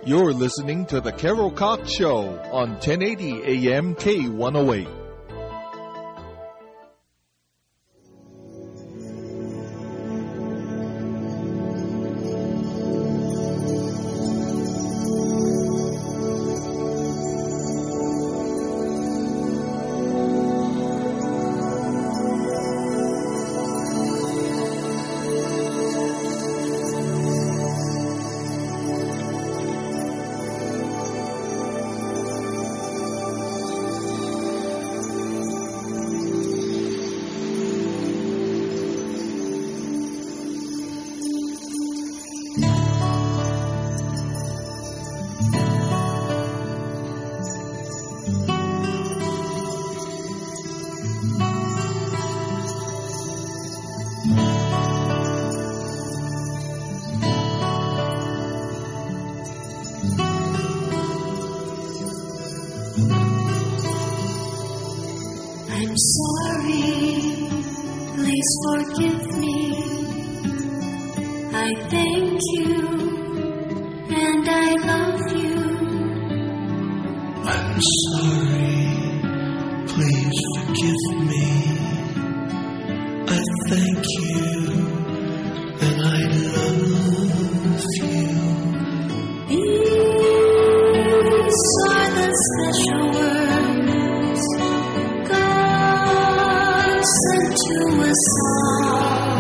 You're listening to The Carol Cox Show on 1080 AM K108. I'm sorry, please forgive me. I thank you, and I love you. I'm sorry, please forgive me. I thank you, and I love you. These are the special words God sent to us all.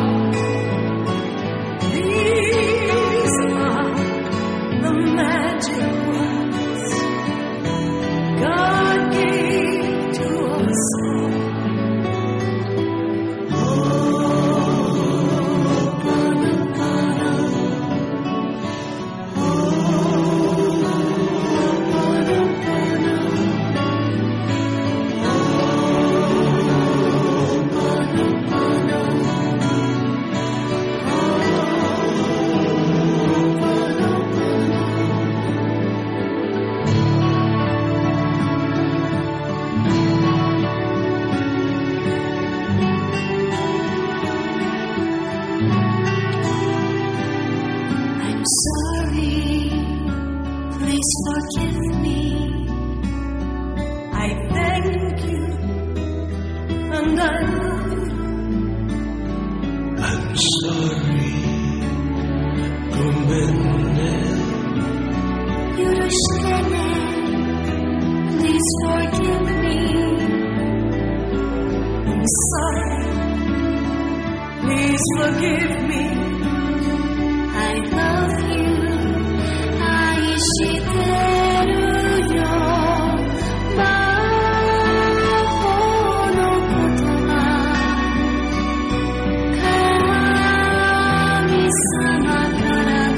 These are the magic words God gave to us all. I'm sorry, please forgive me. I thank you, and I love you. I'm sorry, 고맙네. 許してね Please forgive me. I'm sorry, please forgive me. I love you. 愛してるよ。魔法の言葉。神様からの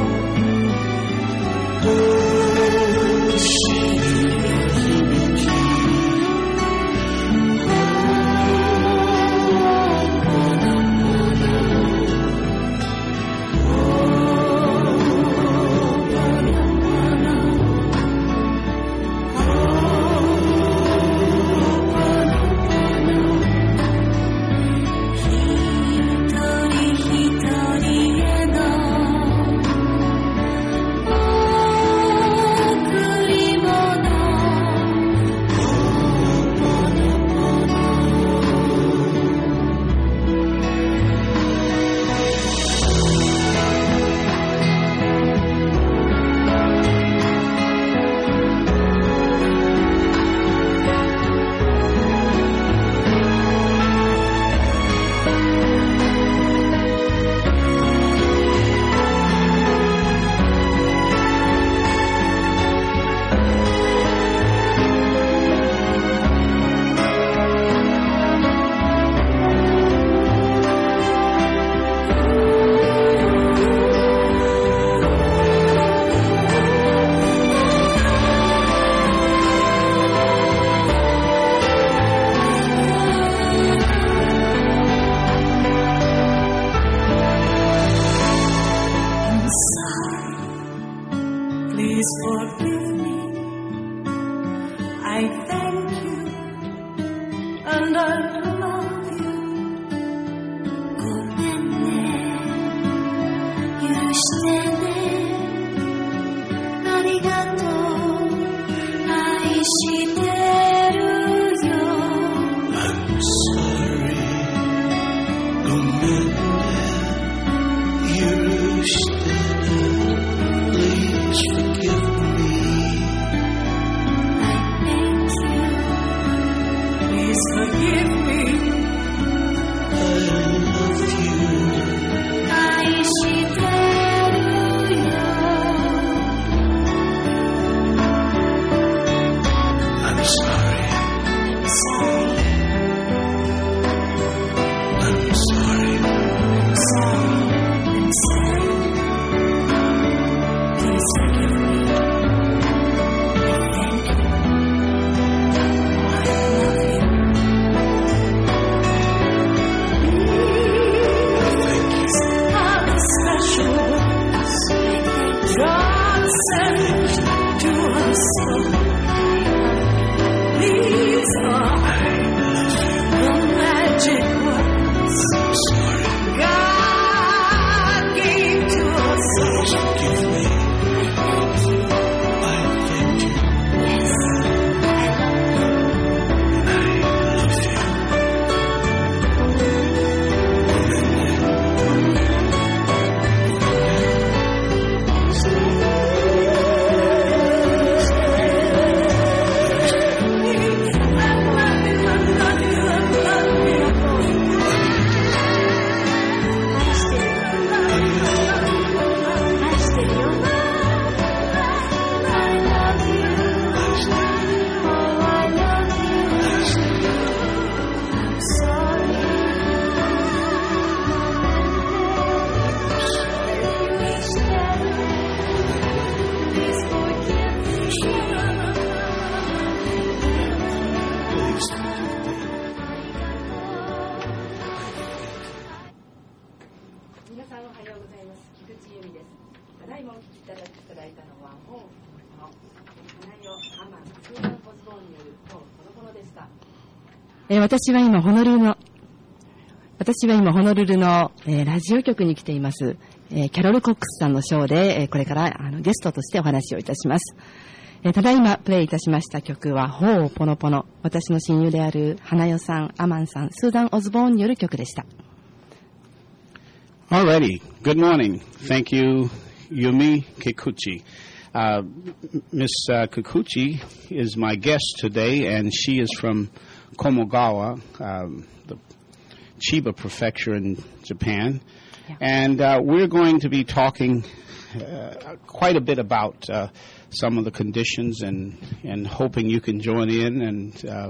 教える響き。Please forgive me. I thank you, and I love you. ごめんね、許してね。愛 Please forgive me. 私は今ホノルルの、ラジオ局に来ています。キャロル・コックスさんのショーで、これからゲストとしてお話をいたします。ただいまプレイいたしました曲はほおぽのぽの、私の親友である花代さん、アマンさん、スーザン・オズボーンによる曲でした。 Alrighty. Good morning. Thank you, Yumi Kikuchi. Miss Kikuchi is my guest today, and she is from Komogawa, the Chiba Prefecture in Japan. Yeah. And we're going to be talking quite a bit about some of the conditions and hoping you can join in and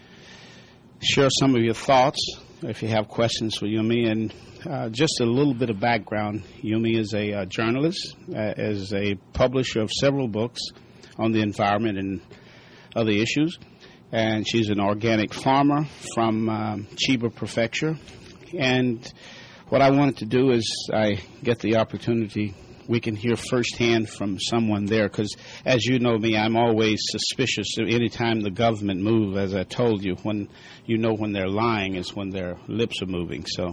share some of your thoughts if you have questions for Yumi. And just a little bit of background. Yumi is a journalist, is a publisher of several books on the environment and other issues. And she's an organic farmer from Chiba Prefecture. And what I wanted to do is I get the opportunity, we can hear firsthand from someone there, because as you know me, I'm always suspicious of any time the government move, as I told you, when you know when they're lying is when their lips are moving. So,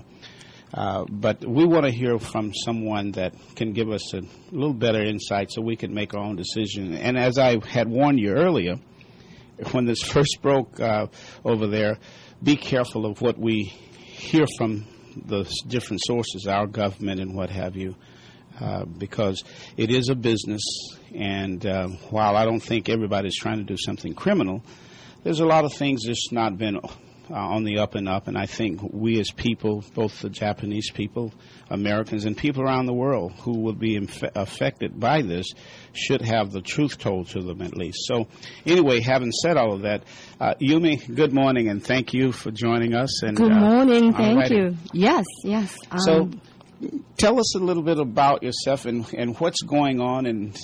but we want to hear from someone that can give us a little better insight so we can make our own decision. And as I had warned you earlier, when this first broke over there, be careful of what we hear from the different sources, our government and what have you, because it is a business. And while I don't think everybody's trying to do something criminal, there's a lot of things that's not been on the up and up. And I think we as people, both the Japanese people, Americans, and people around the world who will be affected by this should have the truth told to them at least. So anyway, having said all of that, Yumi, good morning, and thank you for joining us. And good morning. Thank you. Yes. So tell us a little bit about yourself and what's going on. And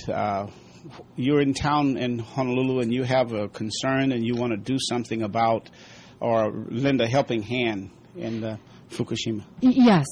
you're in town in Honolulu, and you have a concern, and you want to do something about or lend a helping hand in Fukushima. Yes.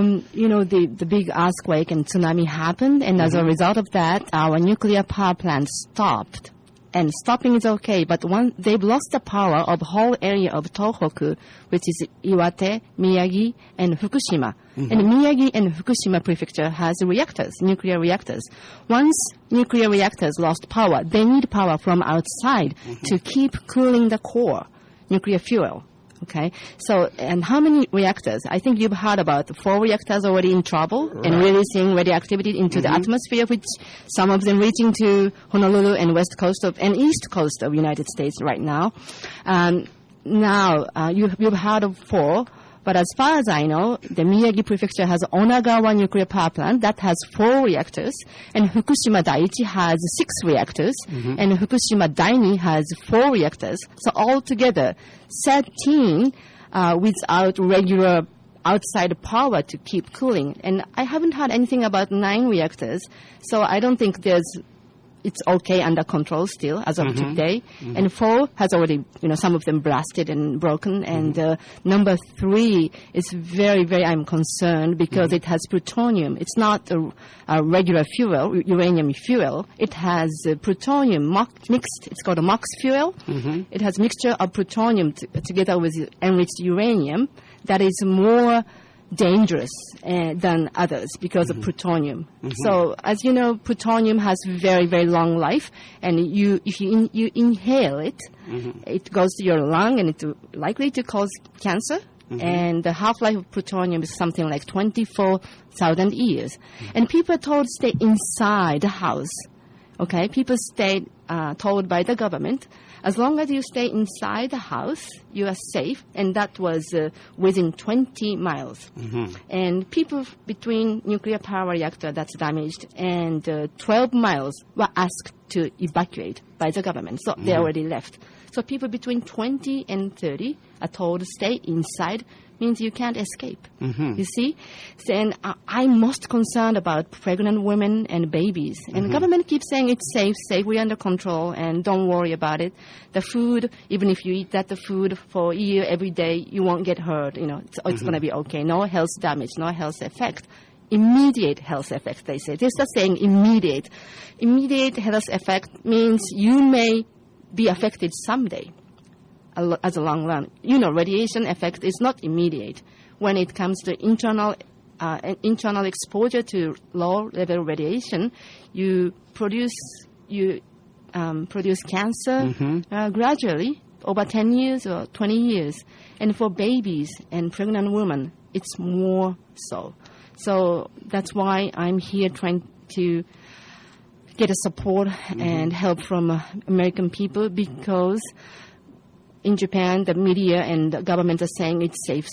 The big earthquake and tsunami happened, and as a result of that, our nuclear power plant stopped. And stopping is okay, but they've lost the power of the whole area of Tohoku, which is Iwate, Miyagi, and Fukushima. And Miyagi and Fukushima prefecture has reactors, nuclear reactors. Once nuclear reactors lost power, they need power from outside to keep cooling the core, nuclear fuel. Okay, so, and how many reactors? I think you've heard about 4 reactors already in trouble and releasing radioactivity into the atmosphere, which some of them reaching to Honolulu and west coast and east coast of United States right now. You've heard of 4, but as far as I know, the Miyagi prefecture has Onagawa nuclear power plant that has 4 reactors, and Fukushima Daiichi has 6 reactors, and Fukushima Daini has 4 reactors. So altogether, 13 without regular outside power to keep cooling. And I haven't heard anything about 9 reactors, so I don't think it's okay under control still as of today. And 4 has already, some of them blasted and broken. And number 3 is very, very, I'm concerned because it has plutonium. It's not a regular fuel, uranium fuel. It has plutonium mixed. It's called a MOX fuel. It has mixture of plutonium together with enriched uranium that is more dangerous than others because of plutonium. So, as you know, plutonium has very, very long life, and if you inhale it, it goes to your lung, and it's likely to cause cancer. And the half-life of plutonium is something like 24,000 years. And people are told to stay inside the house. Okay, people stayed told by the government, as long as you stay inside the house, you are safe, and that was within 20 miles. And people between nuclear power reactor that's damaged and 12 miles were asked to evacuate by the government, so they already left. So people between 20 and 30 are told to stay inside, means you can't escape. You see? So, and I'm most concerned about pregnant women and babies. And the government keeps saying it's safe, we're under control, and don't worry about it. The food, even if you eat the food for a year every day, you won't get hurt. It's going to be okay. No health damage, no health effect. Immediate health effect, they say. They're just saying immediate. Immediate health effect means you may be affected someday. As a long run. Radiation effect is not immediate. When it comes to internal exposure to low-level radiation, you produce cancer gradually over 10 years or 20 years. And for babies and pregnant women, it's more so. So that's why I'm here trying to get a support and help from American people, because in Japan, the media and the government are saying it's safe.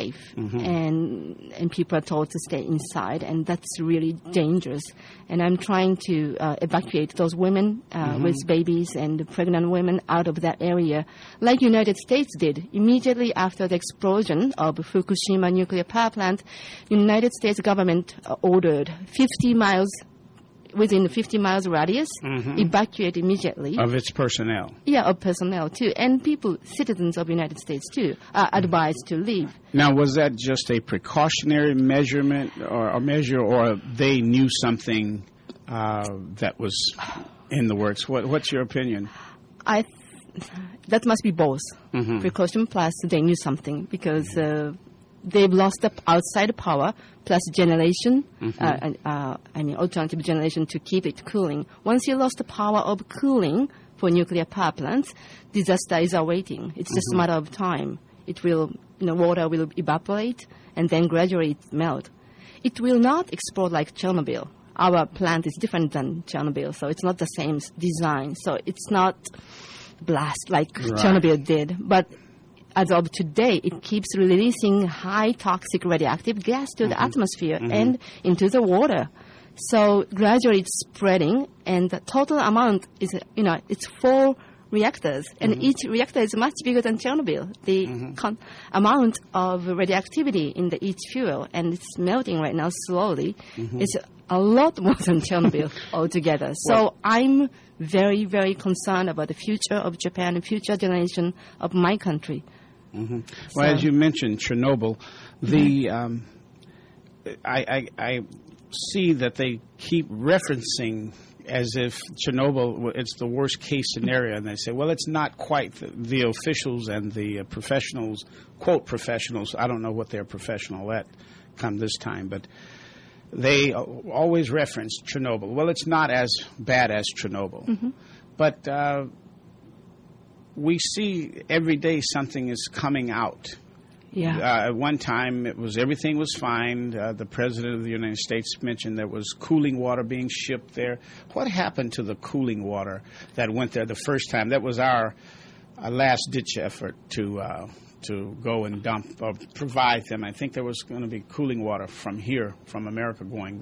And people are told to stay inside, and that's really dangerous. And I'm trying to evacuate those women with babies and pregnant women out of that area, like United States did. Immediately after the explosion of Fukushima nuclear power plant, United States government ordered 50 miles within 50 miles radius, evacuate immediately. Of its personnel. Yeah, of personnel too. And people, citizens of the United States too, are advised to leave. Now, was that just a precautionary measurement or measure, or they knew something that was in the works? What's your opinion? That must be both. Precaution plus they knew something, because they've lost the outside power plus generation, alternative generation to keep it cooling. Once you lost the power of cooling for nuclear power plants, disaster is awaiting. It's just a matter of time. It will, water will evaporate and then gradually melt. It will not explode like Chernobyl. Our plant is different than Chernobyl, so it's not the same design. So it's not blast like Chernobyl did, but as of today, it keeps releasing high toxic radioactive gas to the atmosphere and into the water. So gradually it's spreading, and the total amount is, it's 4 reactors, and each reactor is much bigger than Chernobyl. The amount of radioactivity in each fuel, and it's melting right now slowly, is a lot more than Chernobyl altogether. So I'm very, very concerned about the future of Japan and future generation of my country. Well, as you mentioned, Chernobyl, I see that they keep referencing as if Chernobyl, it's the worst case scenario, and they say, well, it's not quite. The officials and the professionals, quote professionals, I don't know what they're professional at come this time, but they always reference Chernobyl. Well, it's not as bad as Chernobyl. But we see every day something is coming out. At one time, everything was fine. The President of the United States mentioned there was cooling water being shipped there. What happened to the cooling water that went there the first time? That was our last-ditch effort to go and dump or provide them. I think there was going to be cooling water from here, from America, going there.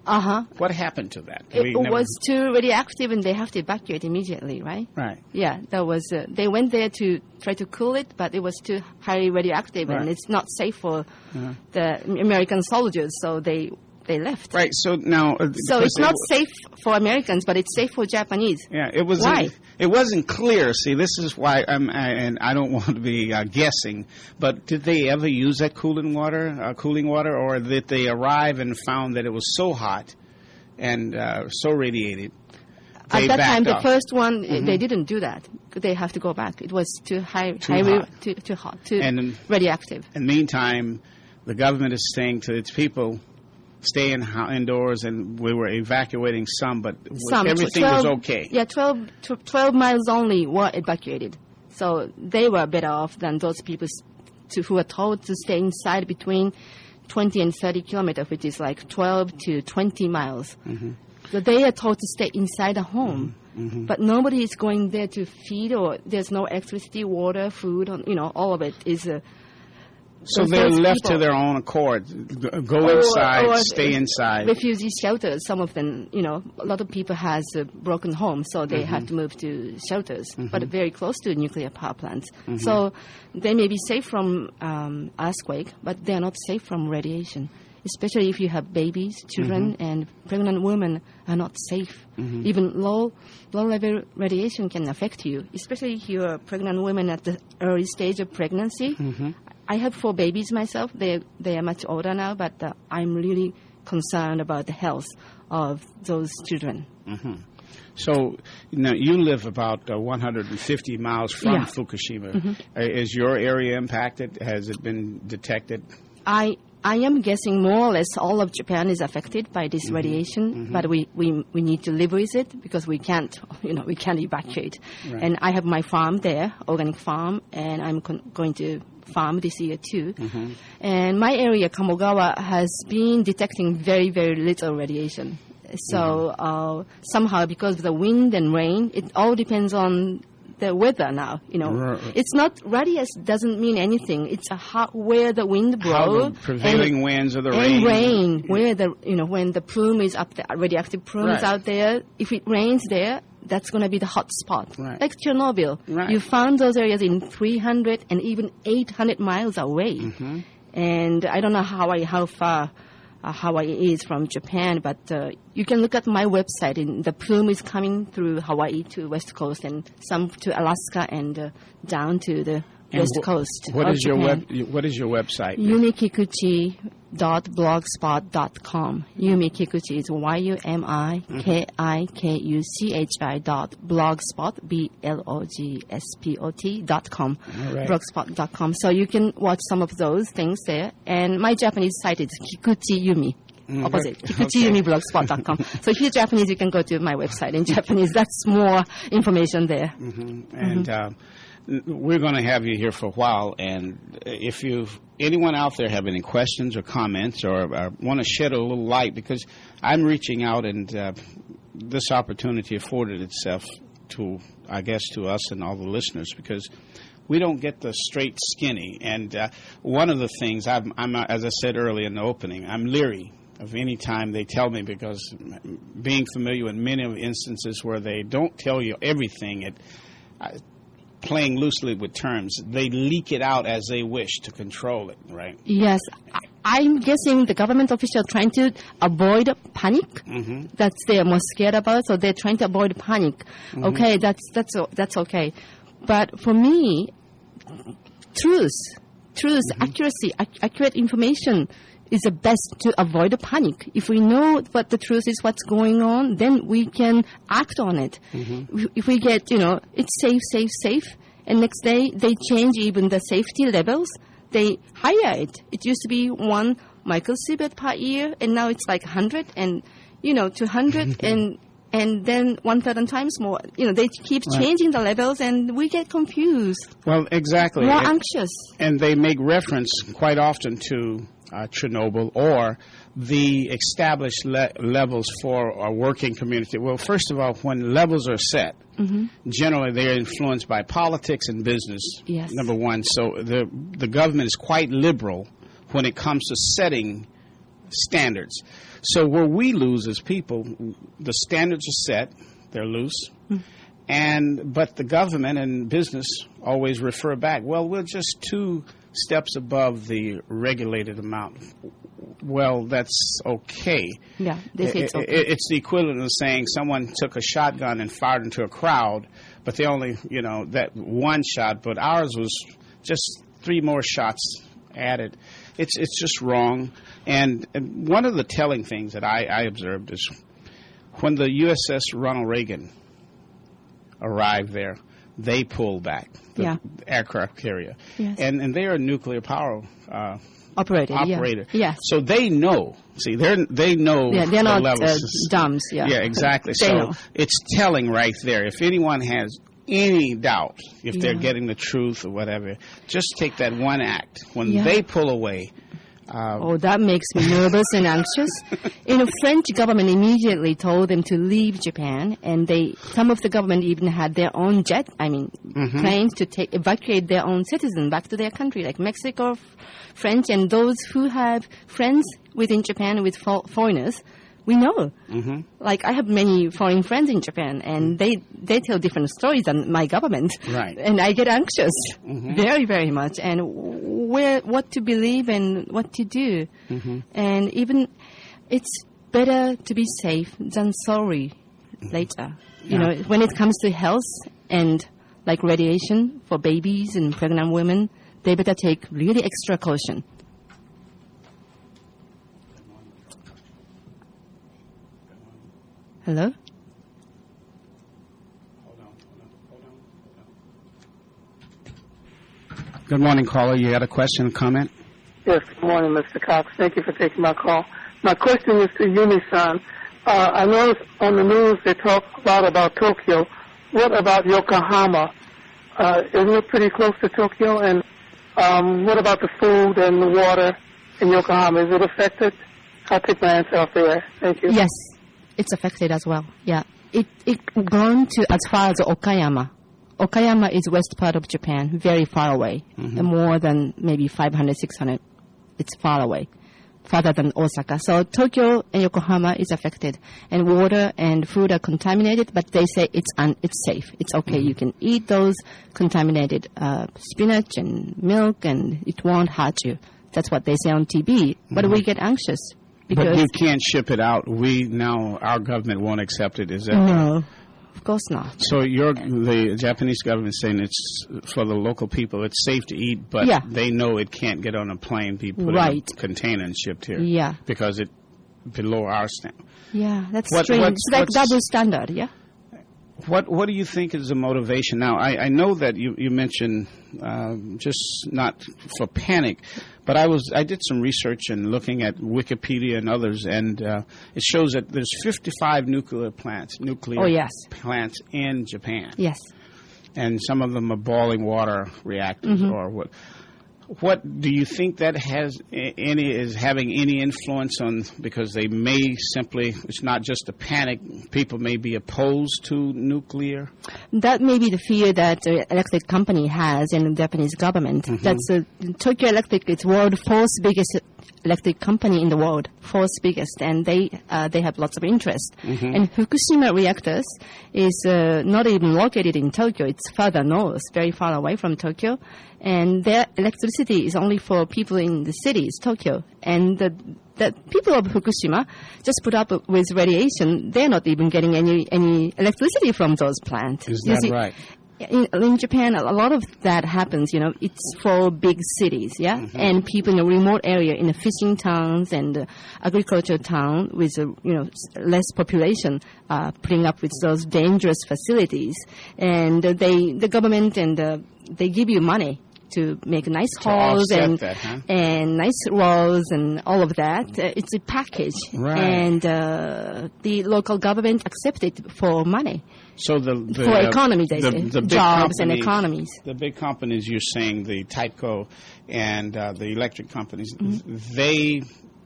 What happened to that? It was too radioactive, and they have to evacuate immediately, right? Right. Yeah, that was. They went there to try to cool it, but it was too highly radioactive, and it's not safe for the American soldiers, so they left. Right. So now, so it's not safe for Americans, but it's safe for Japanese. Yeah. It was. Why? It wasn't clear. See, this is why and I don't want to be guessing. But did they ever use that cooling water, or did they arrive and found that it was so hot and so radiated? At that time, off? The first one, they didn't do that. They have to go back. It was too hot, too radioactive. In the meantime, the government is saying to its people, stay indoors, and we were evacuating some, but everything was okay. Yeah, 12 miles only were evacuated. So they were better off than those people who were told to stay inside between 20 and 30 kilometers, which is like 12 to 20 miles. So they are told to stay inside the home. But nobody is going there to feed, or there's no electricity, water, food, all of it is... So they're left to their own accord. Go inside, or stay inside. Refugee shelters, some of them, a lot of people has a broken home, so they have to move to shelters, but very close to nuclear power plants. So they may be safe from earthquake, but they are not safe from radiation. Especially if you have babies, children, and pregnant women are not safe. Even low-level radiation can affect you, especially if you're a pregnant woman at the early stage of pregnancy. I have 4 babies myself. They are much older now, but I'm really concerned about the health of those children. So you live about 150 miles from Fukushima. Is your area impacted? Has it been detected? I am guessing more or less all of Japan is affected by this radiation, but we need to live with it because we can't evacuate. Right. And I have my farm there, organic farm, and I'm going to farm this year too. And my area, Kamogawa, has been detecting very, very little radiation. So somehow, because of the wind and rain, it all depends on the weather now. It's not radius doesn't mean anything. It's where the wind blows, how the prevailing winds of the rain, and rain where the when the plume is up there, radioactive plume is out there. If it rains there, that's going to be the hot spot, like Chernobyl. You found those areas in 300 and even 800 miles away, and I don't know how far Hawaii is from Japan, but you can look at my website, and the plume is coming through Hawaii to West Coast, and some to Alaska, and down to the West Coast. What is your website? YumiKikuchi.blogspot.com. Yumi Kikuchi is YumiKikuchi.blogspot, BLOGSPOT.com. Blogspot.com. So you can watch some of those things there. And my Japanese site is Kikuchi Yumi. Opposite. KikuchiYumiBlogspot.com. So if you're Japanese, you can go to my website in Japanese. That's more information there. And we're going to have you here for a while, and if anyone out there have any questions or comments or want to shed a little light, because I'm reaching out, and this opportunity afforded itself to us and all the listeners, because we don't get the straight skinny. And one of the things, I'm as I said earlier in the opening, I'm leery of any time they tell me, because being familiar with many instances where they don't tell you everything, playing loosely with terms, they leak it out as they wish to control it, right? Yes. I'm guessing the government officials trying to avoid panic. That's they're more scared about, so they're trying to avoid panic. Okay, that's okay. But for me, truth, accuracy, accurate information is the best to avoid the panic. If we know what the truth is, what's going on, then we can act on it. If we get, it's safe, and next day they change even the safety levels, they higher it. It used to be 1 microsievert per year, and now it's like 100 and, 200 and then 1,000 times more. They keep changing the levels, and we get confused. Well, exactly. More anxious. And they make reference quite often to Chernobyl or the established levels for a working community. Well, first of all, when levels are set, generally they're influenced by politics and business, number one. So the government is quite liberal when it comes to setting standards. So where we lose as people, the standards are set, they're loose, but the government and business always refer back. Well, we're just 2 steps above the regulated amount. Well, that's okay. Yeah, they say it's okay. It's the equivalent of saying someone took a shotgun and fired into a crowd, but they only, that one shot, but ours was just 3 more shots added. It's just wrong. And one of the telling things that I observed is when the USS Ronald Reagan arrived there, they pulled back the aircraft carrier. Yes. And they're a nuclear power operator. Yeah. Yes. So they know. See, they know. Yeah, they're the not levels. dumbs. Yeah. Yeah, exactly. They So know. it's telling right there. If anyone has any doubt if they're getting the truth or whatever, just take that one act. When they pull away. That makes me nervous and anxious. French government immediately told them to leave Japan, and some of the government even had their own planes to evacuate their own citizens back to their country, like Mexico, French, and those who have friends within Japan with foreigners. We know. Like, I have many foreign friends in Japan, and they tell different stories than my government. Right. And I get anxious very, very much. And what to believe and what to do. And even it's better to be safe than sorry later. When it comes to health and like radiation for babies and pregnant women, they better take really extra caution. Hello? Good morning, caller. You had a question, comment? Yes, good morning, Mr. Cox. Thank you for taking my call. My question is to Yumi-san. I noticed on the news they talk a lot about Tokyo. What about Yokohama? Isn't it pretty close to Tokyo? And what about the food and the water in Yokohama? Is it affected? I'll take my answer off there. Thank you. Yes. It's affected as well. Yeah, it gone to as far as Okayama. Okayama is west part of Japan, very far away, more than maybe 500, 600. It's far away, farther than Osaka. So Tokyo and Yokohama is affected, and water and food are contaminated. But they say it's safe. It's okay. You can eat those contaminated spinach and milk, and it won't hurt you. That's what they say on TV. But we get anxious. But you can't ship it out. Our government won't accept it. Is that no? Of course not. So the Japanese government saying it's for the local people. It's safe to eat, but they know it can't get on a plane, be put in a container and shipped here. Yeah, because it's below our standard. Yeah, that's strange. It's like double standard. Yeah. What do you think is the motivation? Now, I know that you mentioned just not for panic, but I did some research and looking at Wikipedia and others, and it shows that there's 55 nuclear plants plants in Japan. Yes. And some of them are boiling water reactors or what. What do you think that is having any influence on? Because they may simply, it's not just a panic. People may be opposed to nuclear. That may be the fear that the electric company has in the Japanese government. That's Tokyo Electric. It's world 4th biggest electric company in the world, 4th biggest, and they have lots of interest. And Fukushima reactors is not even located in Tokyo. It's further north, very far away from Tokyo. And their electricity is only for people in the cities, Tokyo. And the people of Fukushima just put up with radiation. They're not even getting any electricity from those plants. Is that right? In Japan, a lot of that happens, it's for big cities, and people in a remote area, in the fishing towns and agricultural town with, less population, putting up with those dangerous facilities. And the government they give you money to make nice halls and nice walls and all of that. It's a package. Right. And the local government accepts it for money. So for economy, they say. The jobs and economies. The big companies you're saying, the Tyco and the electric companies, they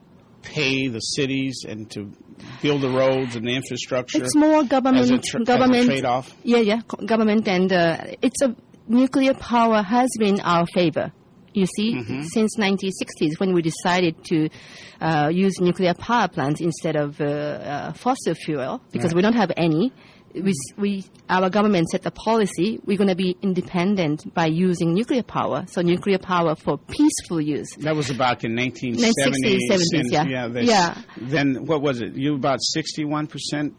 pay the cities and to build the roads and the infrastructure. It's more government. As a trade-off. Yeah, government, and nuclear power has been our favor. You see, since 1960s, when we decided to use nuclear power plants instead of fossil fuel, because we don't have any, our government set a policy, we're going to be independent by using nuclear power. So nuclear power for peaceful use. That was about in 1970s. 1970s, yeah. Then what was it? You about 61%?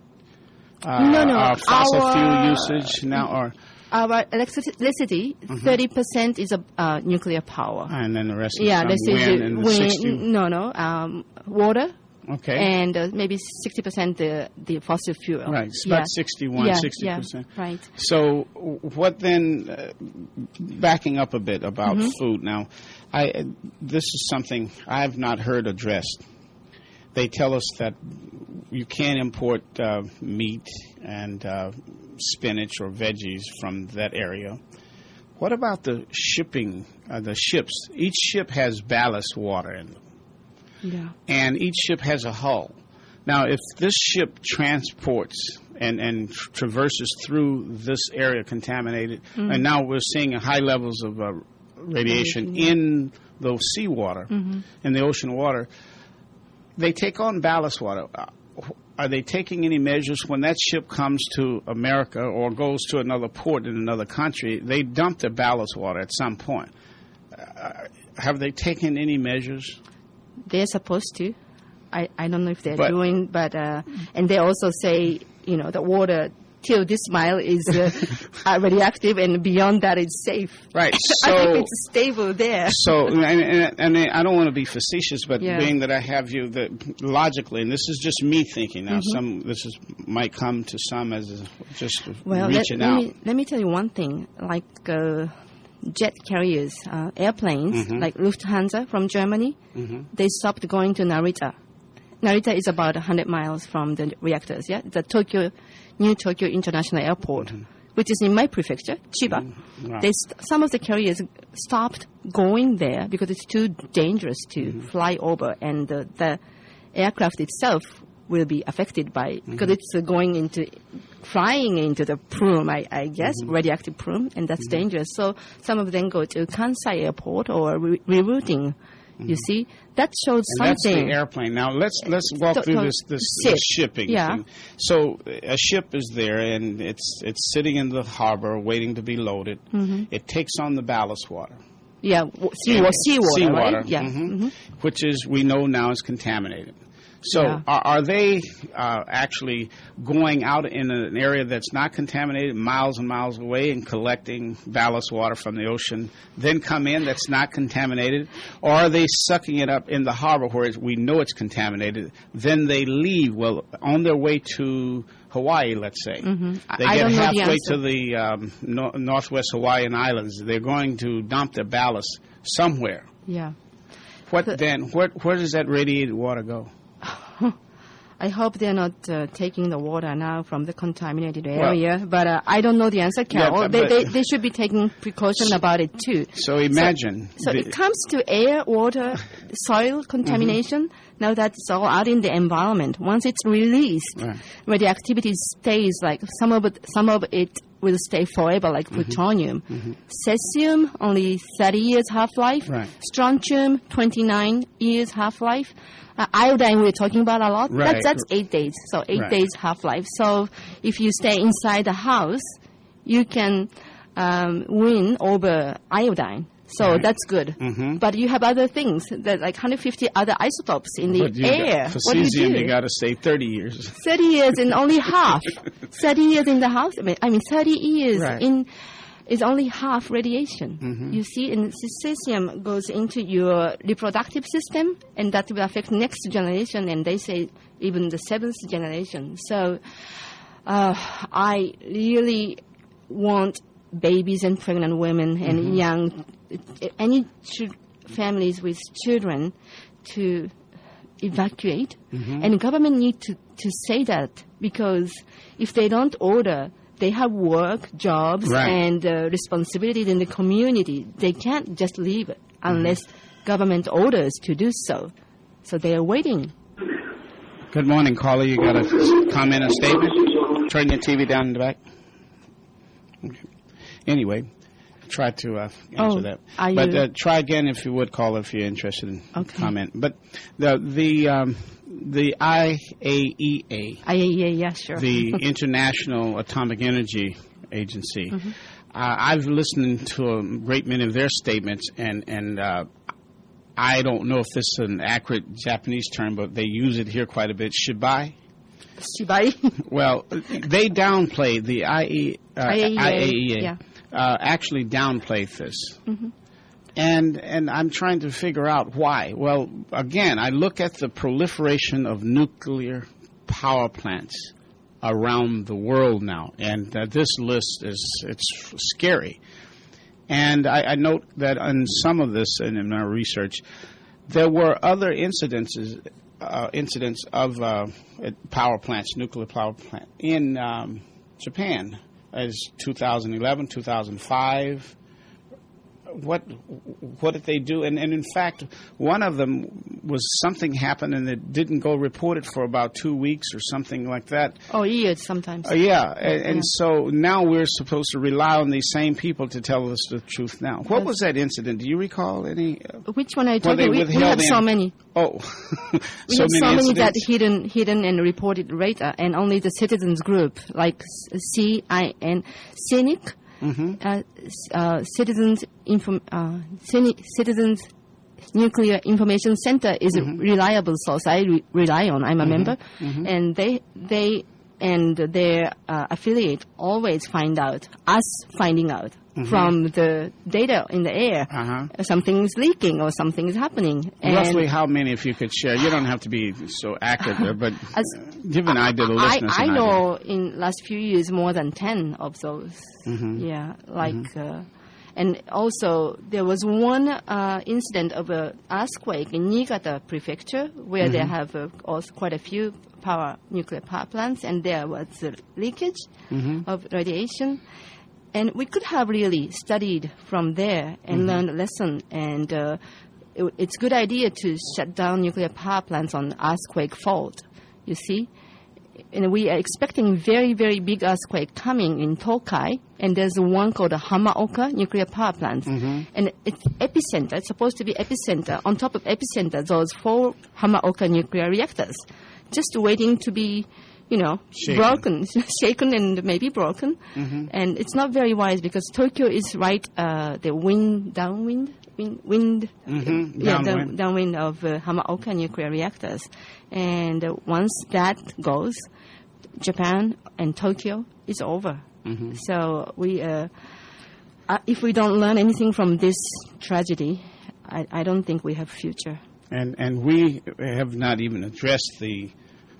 No. Fossil fuel usage now, or our electricity, 30% is nuclear power. And then the rest is wind and the 60. Water. Okay. And maybe 60% the fossil fuel. Right. It's about 60%. Yeah, right. So what then, backing up a bit about food now, this is something I've not heard addressed. They tell us that you can't import meat and spinach or veggies from that area. What about the shipping, the ships? Each ship has ballast water in them. Yeah. And each ship has a hull. Now, if this ship transports and traverses through this area contaminated, and now we're seeing high levels of radiation in the seawater, in the ocean water, they take on ballast water. Are they taking any measures when that ship comes to America or goes to another port in another country? They dump their ballast water at some point. Have they taken any measures? They're supposed to. I don't know if they're doing, but and they also say, the water till this mile is radioactive, and beyond that it's safe. Right. So I think it's stable there. So, and I don't want to be facetious, but being that I have you, logically, and this is just me thinking now. Might come to some as just reaching out. Let me tell you one thing. Like jet carriers, airplanes, like Lufthansa from Germany, they stopped going to Narita. Narita is about 100 miles from the reactors, the New Tokyo International Airport, which is in my prefecture, Chiba. Right. Some of the carriers stopped going there because it's too dangerous to fly over, and the aircraft itself will be affected by, because it's flying into the plume, I guess, radioactive plume, and that's dangerous. So some of them go to Kansai Airport or rerouting. You see, that shows something. That's the airplane. Now let's walk through this shipping thing. So a ship is there, and it's sitting in the harbor waiting to be loaded. It takes on the ballast water. Yeah, seawater, right? Yeah, which we know now is contaminated. So are they actually going out in an area that's not contaminated, miles and miles away, and collecting ballast water from the ocean, then come in that's not contaminated? Or are they sucking it up in the harbor where we know it's contaminated, then they leave, on their way to Hawaii, let's say. They get halfway to the northwest Hawaiian Islands. They're going to dump their ballast somewhere. Yeah. What then? Where does that radiated water go? I hope they're not taking the water now from the contaminated area, but I don't know the answer, Carol. They should be taking precaution about it too. So imagine. So it comes to air, water, soil contamination. Now that's all out in the environment. Once it's released, radioactivity stays, like some of it will stay forever, like plutonium. Cesium, only 30 years half-life. Strontium, 29 years half-life. Iodine we're talking about a lot. That's 8 days. So 8 days half-life. So if you stay inside the house, you can win over iodine. So that's good. But you have other things, that like 150 other isotopes in the air. For cesium, you got to stay 30 years. 30 years in only half. 30 years in the house. I mean 30 years in is only half radiation. You see, and cesium goes into your reproductive system, and that will affect next generation, and they say even the 7th generation. So I really want babies and pregnant women and young, families with children to evacuate. And the government need to say that, because if they don't order, they have work, jobs, and responsibilities in the community. They can't just leave it unless government orders to do so. So they are waiting. Good morning, caller. You got a comment or statement? Turn your TV down in the back. Okay. Anyway, try to answer that. But try again if you would, call if you're interested in comment. But the IAEA. IAEA, yeah, sure. The International Atomic Energy Agency. I've listened to a great many of their statements, and I don't know if this is an accurate Japanese term, but they use it here quite a bit. Shibai? Shibai? Well, they downplay the IAEA. Yeah. Actually downplay this. And I'm trying to figure out why. Well, again, I look at the proliferation of nuclear power plants around the world now, and this list it's scary. And I note that on some of this in our research, there were other incidents of power plants, nuclear power plant in Japan, as 2011, 2005. What did they do? And in fact, one of them was something happened and it didn't go reported for about 2 weeks or something like that. Oh, years sometimes. Yeah, and so now we're supposed to rely on these same people to tell us the truth now. What was that incident? Do you recall any? Which one I told you? We have so many. Oh, we have so many that hidden and reported later, and only the citizens group like CIN, CINIC. Citizens Nuclear Information Center is a reliable source. I rely on. I'm a member, and they and their affiliate always finding out from the data in the air. Something is leaking or something is happening. Roughly how many, if you could share? You don't have to be so accurate there, but give an idea to the listeners. I know in last few years more than 10 of those. Yeah, and also there was one incident of an earthquake in Niigata Prefecture where they have also quite a few nuclear power plants, and there was a leakage of radiation. And we could have really studied from there and learned a lesson. And it's a good idea to shut down nuclear power plants on earthquake fault, you see. And we are expecting very, very big earthquake coming in Tokai. And there's one called the Hamaoka nuclear power plant. And it's epicenter. It's supposed to be epicenter. On top of epicenter, those 4 Hamaoka nuclear reactors, just waiting to be, broken, shaken and maybe broken. And it's not very wise because Tokyo is right, the downwind of Hamaoka nuclear reactors. And once that goes, Japan and Tokyo is over. So if we don't learn anything from this tragedy, I don't think we have future. And we have not even addressed the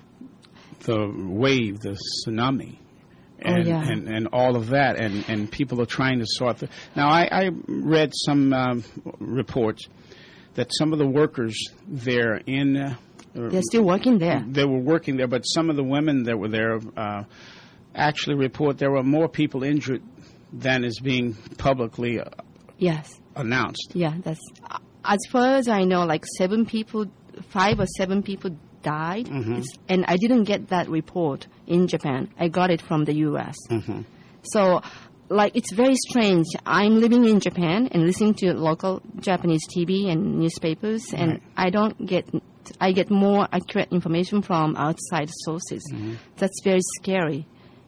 wave, the tsunami, and all of that, and people are trying to sort through. Now, I read some reports that some of the workers there they're still working there. They were working there, but some of the women that were there actually report there were more people injured than is being publicly announced. Yeah, that's as far as I know, like 5 or 7 people died, and I didn't get that report in Japan. I got it from the U.S. So, it's very strange. I'm living in Japan and listening to local Japanese TV and newspapers, and I get more accurate information from outside sources. That's very scary,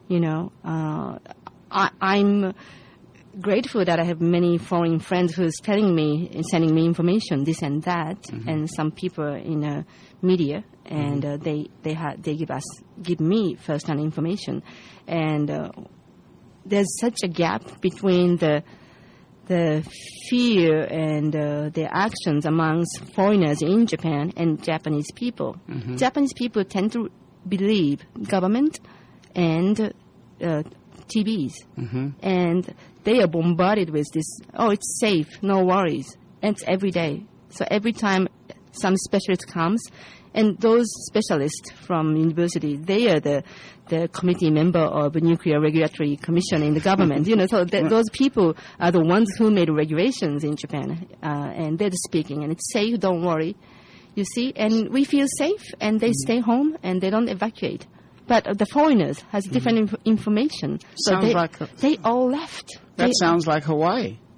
I'm grateful that I have many foreign friends who's telling me and sending me information, this and that, and some people in media, and they give me first-hand information, and there's such a gap between the fear and the actions amongst foreigners in Japan and Japanese people. Japanese people tend to believe government and TVs, and they are bombarded with this, it's safe, no worries, and it's every day. So every time some specialist comes, and those specialists from university, they are the committee member of the Nuclear Regulatory Commission in the government. So those people are the ones who made regulations in Japan, and they're speaking, and it's safe, don't worry, you see. And we feel safe, and they stay home, and they don't evacuate. But the foreigners has different information. So they all left. That sounds like Hawaii.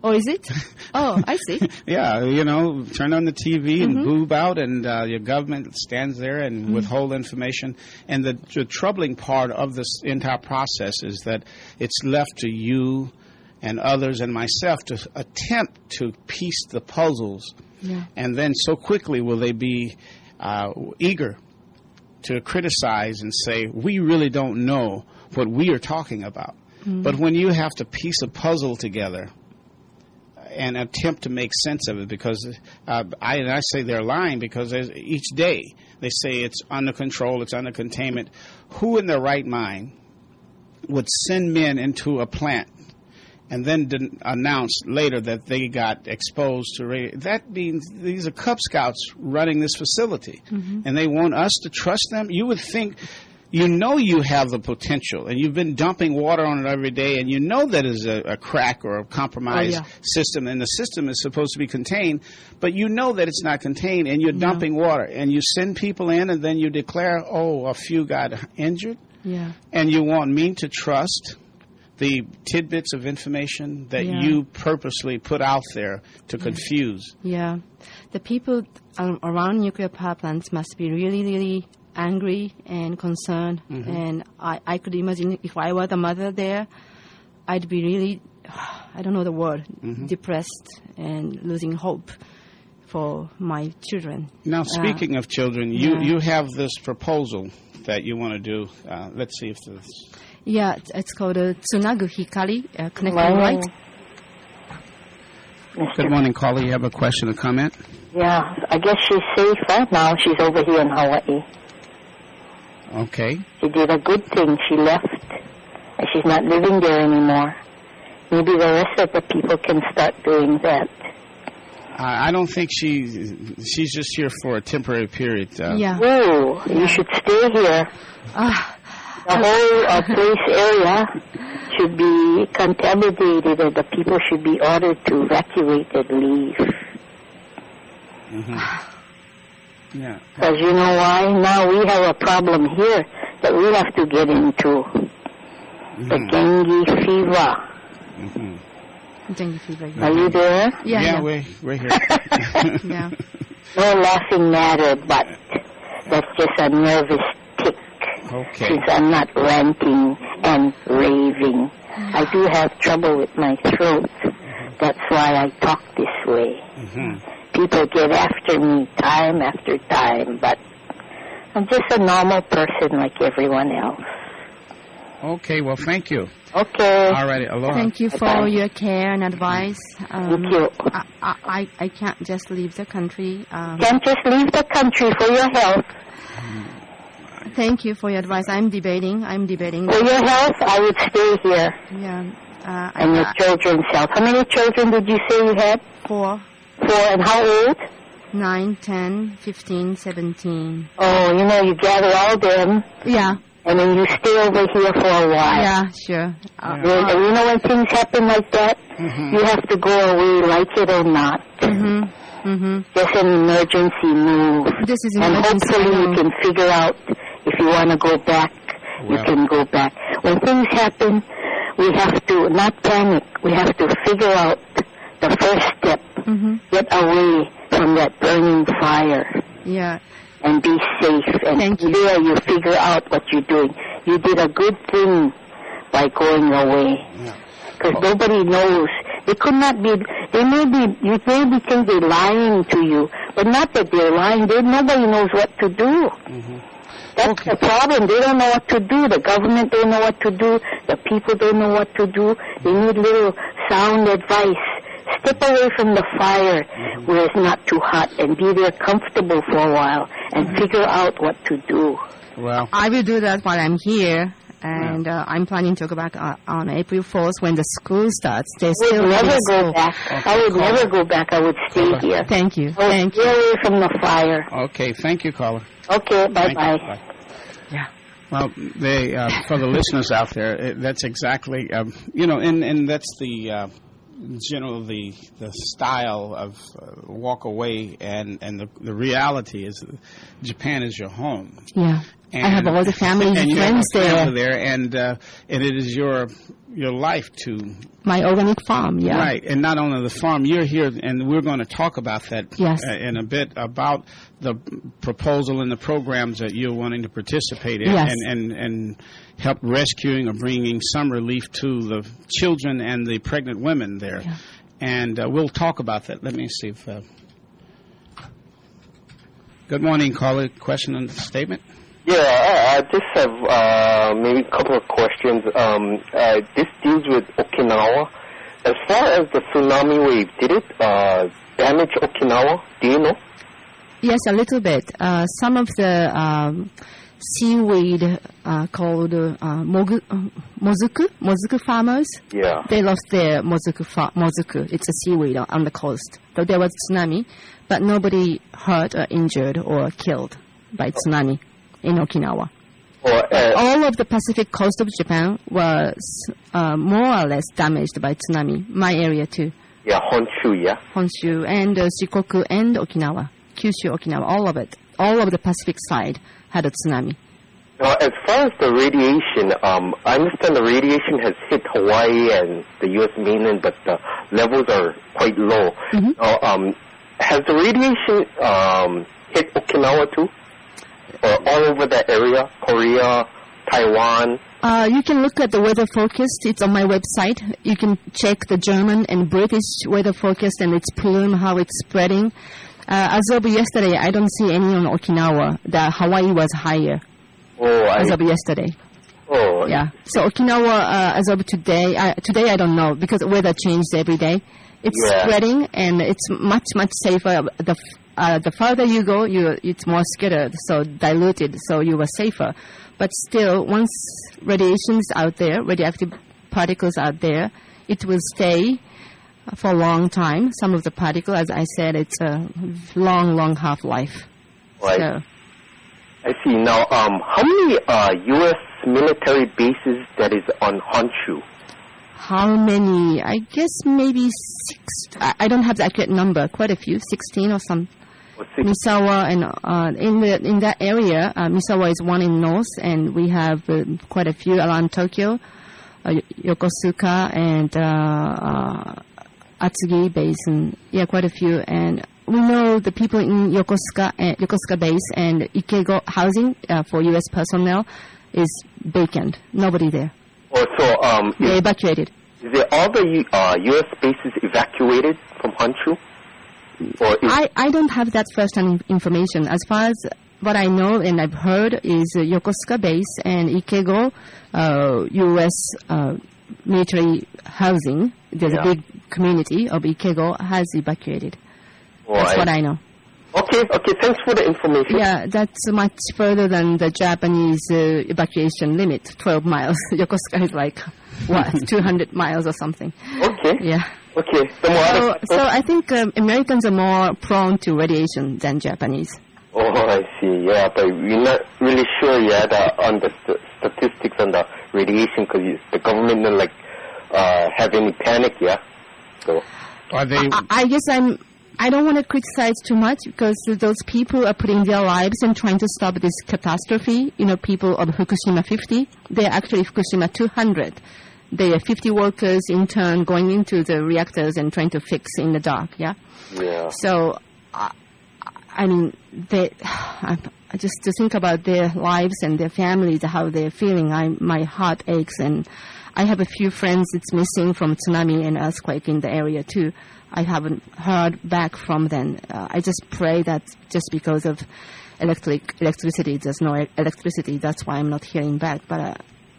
Oh, is it? Oh, I see. Yeah, you know, turn on the TV and boob out, and your government stands there and withhold information. And the troubling part of this entire process is that it's left to you and others and myself to attempt to piece the puzzles. Yeah. And then so quickly will they be eager to criticize and say, we really don't know what we are talking about. But when you have to piece a puzzle together and attempt to make sense of it, because I say they're lying, because each day they say it's under control, it's under containment. Who in their right mind would send men into a plant and then announce later that they got exposed to radio? That means these are Cub Scouts running this facility, and they want us to trust them? You would think, you know, you have the potential, and you've been dumping water on it every day, and you know that is a crack or a compromised system, and the system is supposed to be contained, but you know that it's not contained, and you're dumping water, and you send people in, and then you declare, oh, a few got injured, and you want me to trust the tidbits of information that you purposely put out there to confuse. Yeah. The people around nuclear power plants must be really, really angry and concerned. And I could imagine if I were the mother there, I'd be really, I don't know the word, depressed and losing hope for my children. Now, speaking of children, you have this proposal that you want to do. Let's see if this... Yeah, it's called Tsunagu Hikari, Connecting Light. Good morning, caller. You have a question or comment? Yeah, I guess she's safe right now. She's over here in Hawaii. Okay. She did a good thing. She left, and she's not living there anymore. Maybe the rest of the people can start doing that. I don't think she's just here for a temporary period. No, you should stay here. The whole place area should be contaminated, and the people should be ordered to evacuate and leave. Yeah. Because you know why? Now we have a problem here that we have to get into. The dengue fever. Dengue fever. Are you there? Yeah, we're here. No laughing matter, but that's just a nervous tick. Okay. Since I'm not ranting and raving. I do have trouble with my throat. That's why I talk this way. People get after me time after time, but I'm just a normal person like everyone else. Okay, well, thank you. Okay. All righty, aloha. Thank you for your care and advice. Thank you. I can't just leave the country. Can't just leave the country for your health. Thank you for your advice. I'm debating. For your health, I would stay here. Yeah. And your children's health. How many children did you say you had? 4. 4, and how old? 9, 10, 15, 17. Oh, you know, you gather all them. Yeah. And then you stay over here for a while. Yeah, sure. And you know when things happen like that, you have to go away, like it or not. Just an emergency move. This is an and emergency. hopefully you can figure out if you want to go back, you can go back. When things happen, we have to not panic. We have to figure out the first step. Get away from that burning fire. Yeah. And be safe. And there you figure out what you're doing. You did a good thing by going away. Because nobody knows. They could not be, you maybe think they're lying to you, but not that they're lying. Nobody knows what to do. That's the problem. They don't know what to do. The government don't know what to do. The people don't know what to do. They need little sound advice. Step away from the fire where it's not too hot and be there comfortable for a while and figure out what to do. Well, I will do that while I'm here. And I'm planning to go back on April 4th when the school starts. I would never go back. I would never go back. I would stay here. Thank you. Thank you. Stay away from the fire. Okay, thank you, caller. Okay, bye-bye. Yeah. Well, for the listeners out there, that's exactly, and that's the generally the style of walk away, and the reality is Japan is your home. Yeah. And, I have all the family and you friends have a there. family there, and it is your life to. My organic farm, yeah. Right, and not only the farm, you're here, and we're going to talk about that Yes. In a bit, about the proposal and the programs that you're wanting to participate in, Yes. and help rescuing or bringing some relief to the children and the pregnant women there. Yeah. And we'll talk about that. Let me see if... Good morning, caller. Question and statement? Yeah, I just have maybe a couple of questions. This deals with Okinawa. As far as the tsunami wave, did it damage Okinawa? Do you know? Yes, a little bit. Some of the seaweed called mozuku farmers, Yeah. they lost their mozuku. It's a seaweed on the coast. So there was tsunami, but nobody hurt or injured or killed by tsunami in Okinawa. All of the Pacific coast of Japan was more or less damaged by tsunami. My area too. Yeah, Honshu, yeah. Honshu and Shikoku and Okinawa. Kyushu, Okinawa, all of it. All of the Pacific side had a tsunami. Now, as far as the radiation, I understand the radiation has hit Hawaii and the U.S. mainland, but the levels are quite low. Mm-hmm. Now, has the radiation hit Okinawa too? Or all over that area? Korea, Taiwan? You can look at the weather forecast. It's on my website. You can check the German and British weather forecast and its plume, how it's spreading. As of yesterday, I don't see any on Okinawa. The Hawaii was higher as of yesterday. Oh, yeah. So Okinawa, as of today, I don't know because the weather changes every day. It's spreading and it's much safer. The farther you go, it's more scattered, so diluted, so you were safer. But still, once radiation's out there, radioactive particles out there, it will stay for a long time. Some of the particles, as I said, it's a long half-life. Right. So, I see. Now, how many U.S. military bases that is on Honshu? how many? I guess maybe 6. I don't have the accurate number. Quite a few, 16 or some. Misawa and in that area, Misawa is one in north, and we have quite a few around Tokyo, Yokosuka and Atsugi Basin. Yeah, quite a few. And we know the people in Yokosuka base and Ikego housing for U.S. personnel is vacant. Nobody there. Oh, so they evacuated. Is there all the U.S. bases evacuated from Honshu? I don't have that first-hand information. As far as what I know and I've heard is Yokosuka base and Ikego U.S. Military housing. There's a big community of Ikego has evacuated. That's what I know. Okay, thanks for the information. Yeah, that's much further than the Japanese evacuation limit, 12 miles. Yokosuka is like, 200 miles or something. Okay. Yeah. Okay. So I think Americans are more prone to radiation than Japanese. Oh, I see. Yeah, but we're not really sure yet on the statistics on the radiation because the government doesn't have any panic yet. So are they? I guess I don't want to criticize too much because those people are putting their lives and trying to stop this catastrophe. You know, people of Fukushima 50, they're actually Fukushima 200. They are 50 workers in turn going into the reactors and trying to fix in the dark, yeah? Yeah. So, I mean, just to think about their lives and their families, how they're feeling, my heart aches. And I have a few friends that's missing from tsunami and earthquake in the area too. I haven't heard back from them. I just pray that just because of electricity, there's no electricity, that's why I'm not hearing back. But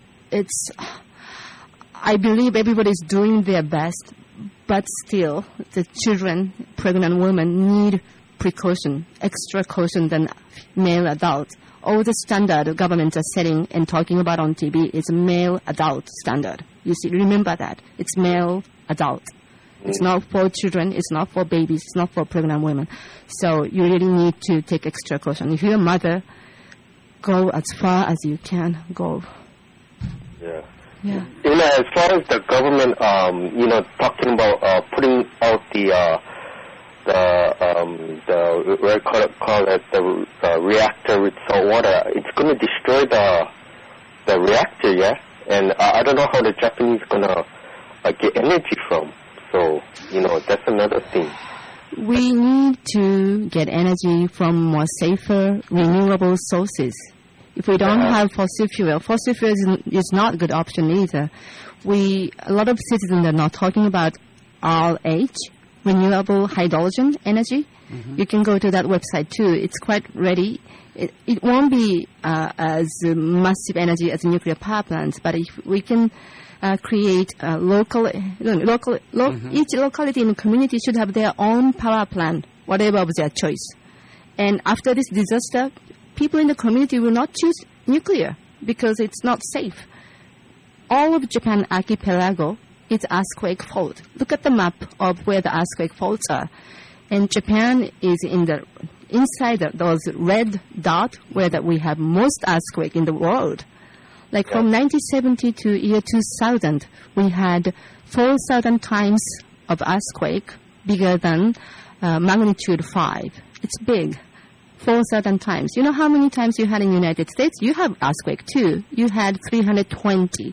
I believe everybody's doing their best, but still, the children, pregnant women need precaution, extra caution than male adults. All the standard governments are setting and talking about on TV is male adult standard. You see, remember that. It's male adult. It's not for children, it's not for babies, it's not for pregnant women. So you really need to take extra caution. If you're a mother, go as far as you can go. Yeah. Yeah. You know, as far as the government, talking about putting out the reactor with salt water, it's going to destroy the reactor, yeah? And I don't know how the Japanese going to get energy from. So, that's another thing. We need to get energy from more safer, renewable sources. If we don't have fossil fuel is not a good option either. A lot of citizens are not talking about RH, renewable hydrogen energy. Mm-hmm. You can go to that website too. It's quite ready. It won't be as massive energy as nuclear power plants, but if we can create each locality in the community should have their own power plant, whatever of their choice. And after this disaster, people in the community will not choose nuclear because it's not safe. All of Japan archipelago is earthquake fault. Look at the map of where the earthquake faults are. And Japan is inside those red dot where we have most earthquake in the world. Like from 1970 to year 2000, we had 4,000 times of earthquake bigger than magnitude 5. It's big. 4,000 times. You know how many times you had in the United States? You have earthquake too. You had 320.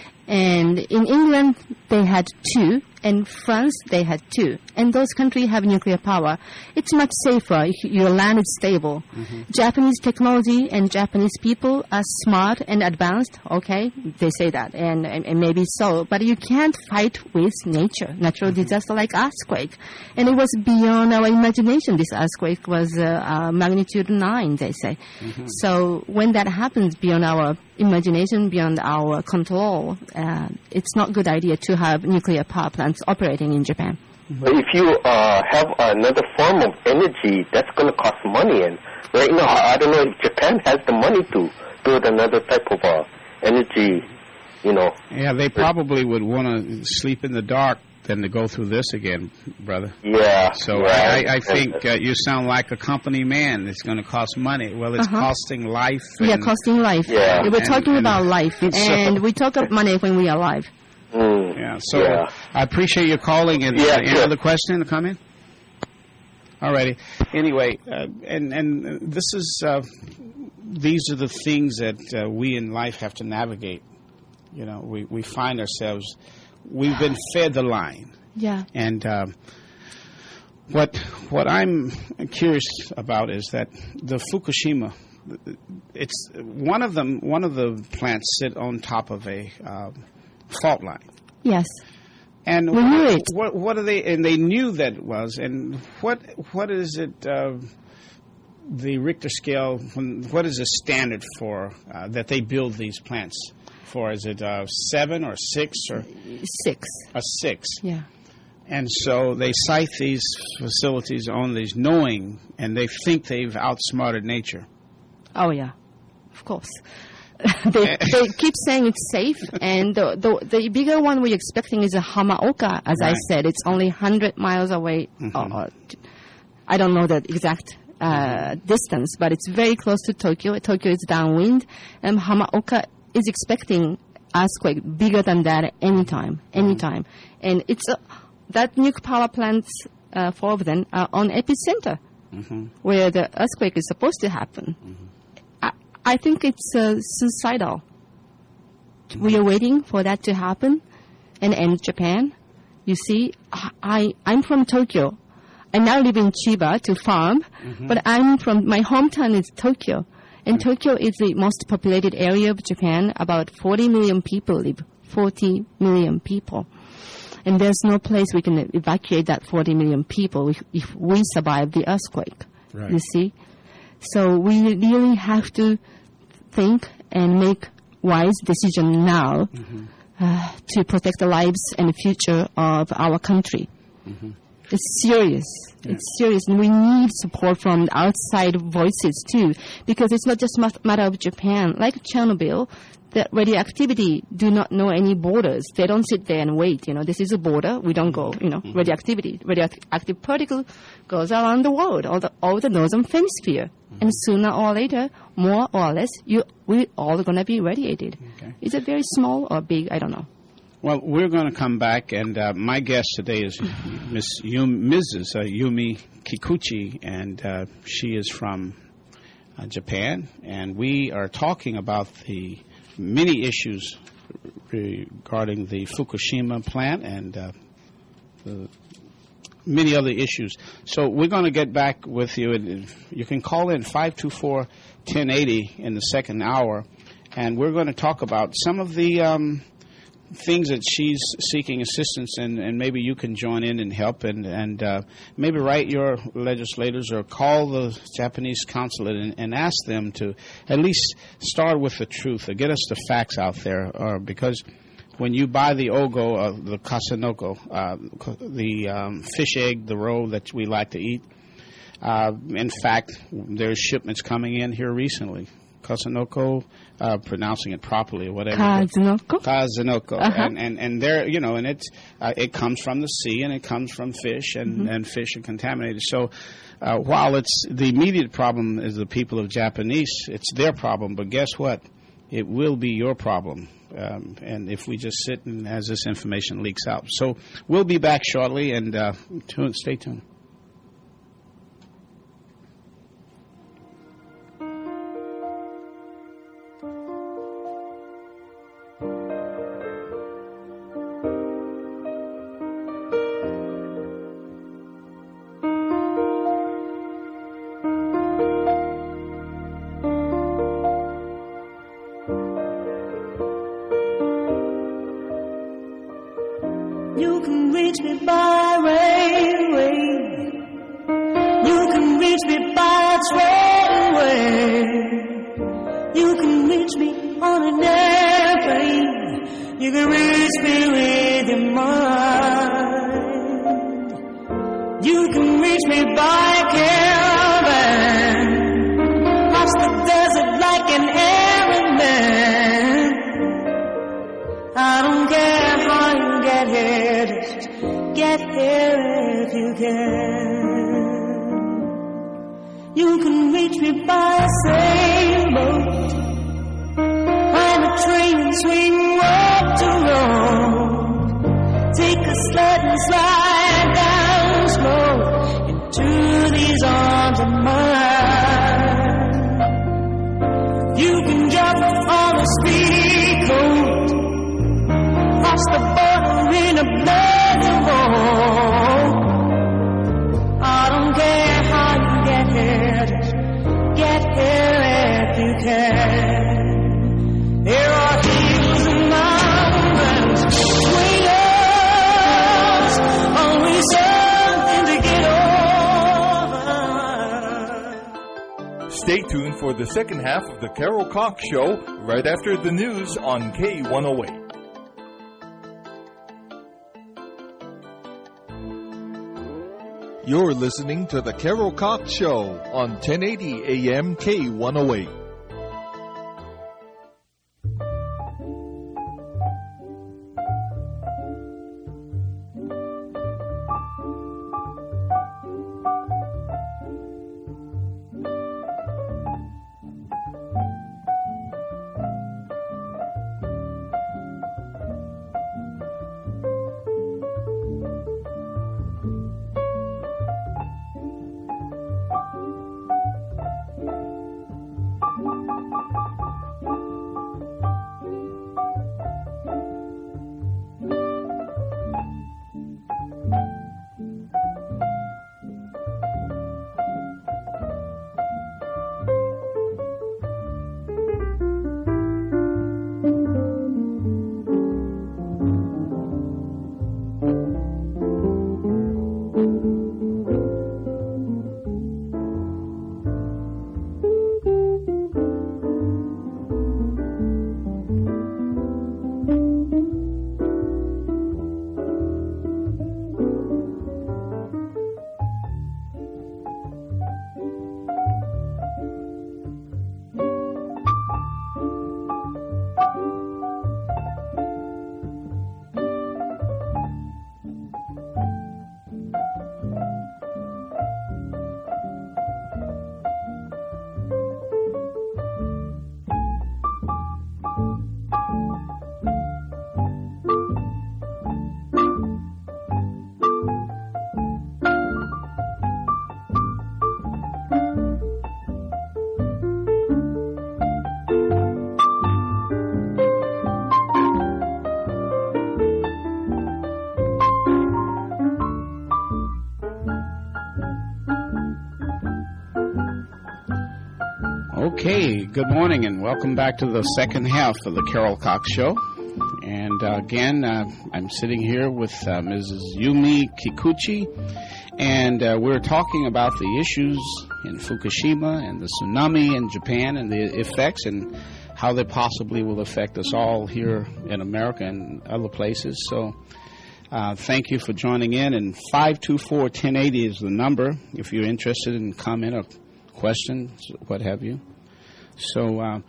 And in England, they had 2. And France, they had 2. And those countries have nuclear power. It's much safer if your land is stable. Mm-hmm. Japanese technology and Japanese people are smart and advanced. Okay, they say that, and maybe so. But you can't fight with nature, natural disaster like earthquake. And it was beyond our imagination. This earthquake was magnitude 9, they say. Mm-hmm. So when that happens beyond our imagination, beyond our control, it's not a good idea to have nuclear power plants operating in Japan. But if you have another form of energy, that's going to cost money. And right now, I don't know if Japan has the money to build another type of energy, Yeah, they probably would want to sleep in the dark than to go through this again, brother. Yeah. So right. I think you sound like a company man. It's going to cost money. Well, it's costing life. Costing life. Yeah. We're talking about life. And we talk about money when we are alive. Yeah, so I appreciate your calling. And any other question to come in? All righty. Anyway, and this is these are the things that we in life have to navigate. We find ourselves, we've been fed the line. Yeah. And what I'm curious about is that the Fukushima, it's one of the plants sit on top of a fault line. Yes. And we knew it. What are they? And they knew that it was. And what is it? The Richter scale. What is the standard for that they build these plants for? Is it 7 or 6 or 6? A 6. Yeah. And so they site these facilities on these, knowing, and they think they've outsmarted nature. Oh yeah, of course. They keep saying it's safe, and the bigger one we're expecting is a Hamaoka. As I said, it's only 100 miles away. I don't know the exact distance, but it's very close to Tokyo. Tokyo is downwind, and Hamaoka is expecting earthquake bigger than that anytime. And it's that nuclear power plants, 4 of them, are on epicenter, where the earthquake is supposed to happen. I think it's suicidal. We are waiting for that to happen and end Japan. You see, I'm from Tokyo. I now live in Chiba to farm, but my hometown is Tokyo. And Tokyo is the most populated area of Japan. About 40 million people live. 40 million people. And there's no place we can evacuate that 40 million people if we survive the earthquake. Right. You see? So we really have to think and make wise decision now to protect the lives and the future of our country. It's serious. Yeah. It's serious, and we need support from outside voices too, because it's not just a matter of Japan. Like Chernobyl, the radioactivity do not know any borders. They don't sit there and wait. This is a border. We don't go. Radioactive particle goes around the world, all the northern hemisphere, and sooner or later, more or less, we all going to be radiated. Okay. Is it very small or big? I don't know. Well, we're going to come back, and my guest today is Mrs. Yumi Kikuchi, and she is from Japan, and we are talking about the many issues regarding the Fukushima plant and many other issues. So we're going to get back with you, and you can call in 524-1080 in the second hour, and we're going to talk about some of the things that she's seeking assistance in, and maybe you can join in and help, and maybe write your legislators or call the Japanese consulate and ask them to at least start with the truth or get us the facts out there, because when you buy the ogo, the kasanoko, the fish egg, the roll that we like to eat, in fact, there's shipments coming in here recently. Kasanoko, pronouncing it properly or whatever. Kazunoko. Kazunoko. And there, and it comes from the sea and it comes from fish, and fish are contaminated. So while it's the immediate problem is the people of Japanese, it's their problem. But guess what? It will be your problem. And if we just sit and as this information leaks out. So we'll be back shortly, and stay tuned. You can reach me by railway. You can reach me by trainway. You can reach me on an airplane. You can reach me with your mind. You can reach me by caravan. Cross the desert like an errand man. I don't care how you get here, just get here if you can. You can reach me by a sailboat, climb a train and swing road to road. Take a sled and slide down slow into these arms of mine. You can jump on a speedy coat, cross the border in a blazing road. I don't care how you get here, just get here if you can. There are hills and mountains, swingers, always something to get over. Stay tuned for the second half of the Carol Cox Show right after the news on K108. You're listening to the Carol Cox Show on 1080 AM K108. Okay, good morning and welcome back to the second half of the Carol Cox Show. And again, I'm sitting here with Mrs. Yumi Kikuchi, and we're talking about the issues in Fukushima and the tsunami in Japan and the effects and how they possibly will affect us all here in America and other places. So thank you for joining in. And 524-1080 is the number if you're interested in comment or questions, what have you. So,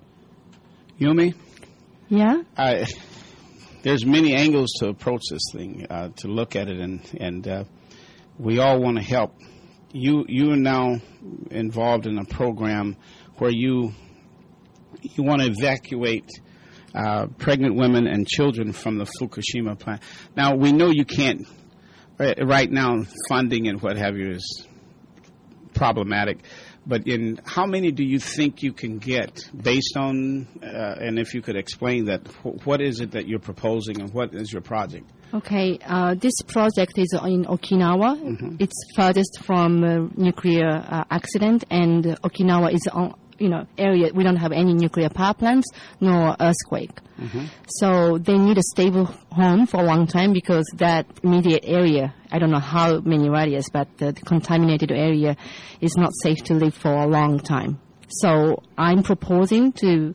Yumi? Yeah? There's many angles to approach this thing, to look at it, and we all want to help. You are now involved in a program where you want to evacuate pregnant women and children from the Fukushima plant. Now, we know you can't, right now, funding and what have you is problematic. But in how many do you think you can get based on, and if you could explain that, what is it that you're proposing and what is your project? Okay, this project is in Okinawa. Mm-hmm. It's furthest from nuclear accident, and Okinawa is area we don't have any nuclear power plants nor earthquake. Mm-hmm. So they need a stable home for a long time because that immediate area, I don't know how many radius, but the contaminated area is not safe to live for a long time. So I'm proposing to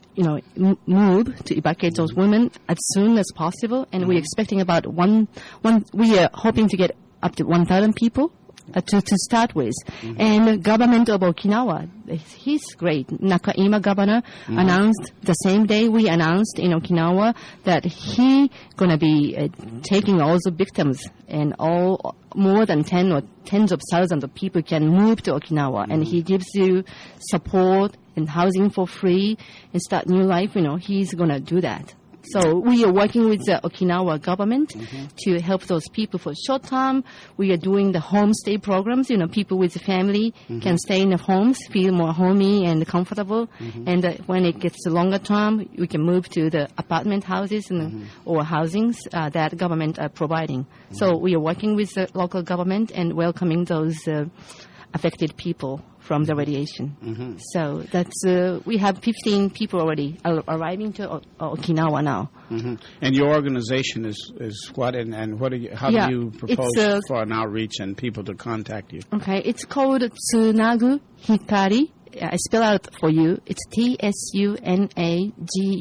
move to evacuate those women as soon as possible, and we're expecting about we are hoping to get up to 1,000 people to start with. Mm-hmm. And government of Okinawa, he's great. Nakaima governor announced the same day we announced in Okinawa that he going to be taking all the victims, and all more than 10 or tens of thousands of people can move to Okinawa. Mm-hmm. And he gives you support and housing for free and start new life. He's going to do that. So we are working with the Okinawa government to help those people for short term. We are doing the homestay programs. People with family can stay in the homes, feel more homey and comfortable. And when it gets longer term, we can move to the apartment houses or housings that government are providing. So we are working with the local government and welcoming those affected people from the radiation. Mm-hmm. So that's we have 15 people already arriving to Okinawa now. Mm-hmm. And your organization is what, and what how do you propose for an outreach and people to contact you? Okay, it's called Tsunagu Hikari. I spell out for you. It's TSUNAGU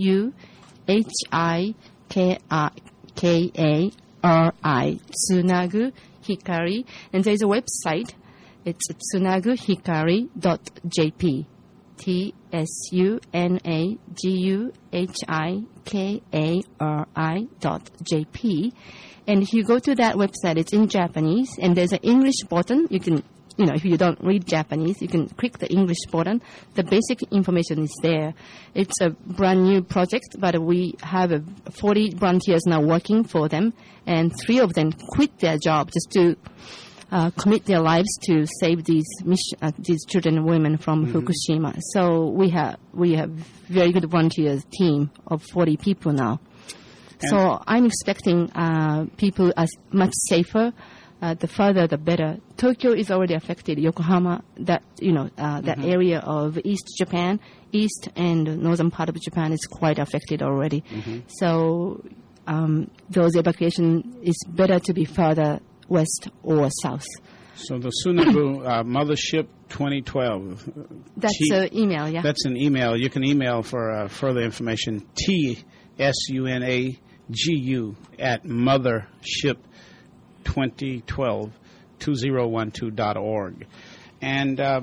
HIKARI. Tsunagu Hikari. And there's a website. It's tsunaguhikari.jp. TSUNAGUHIKARI.jp. And if you go to that website, it's in Japanese, and there's an English button. You can, if you don't read Japanese, you can click the English button. The basic information is there. It's a brand new project, but we have 40 volunteers now working for them, and 3 of them quit their job just to commit their lives to save these children and women from Fukushima. So we have very good volunteers team of 40 people now. And so I'm expecting people as much safer. The further, the better. Tokyo is already affected. Yokohama, that area of East Japan, east and northern part of Japan is quite affected already. So those evacuation is better to be further west or south. So the Tsunagu Mothership 2012. That's an email, yeah. That's an email. You can email for further information, TSUNAGU at mothership20122012.org. And a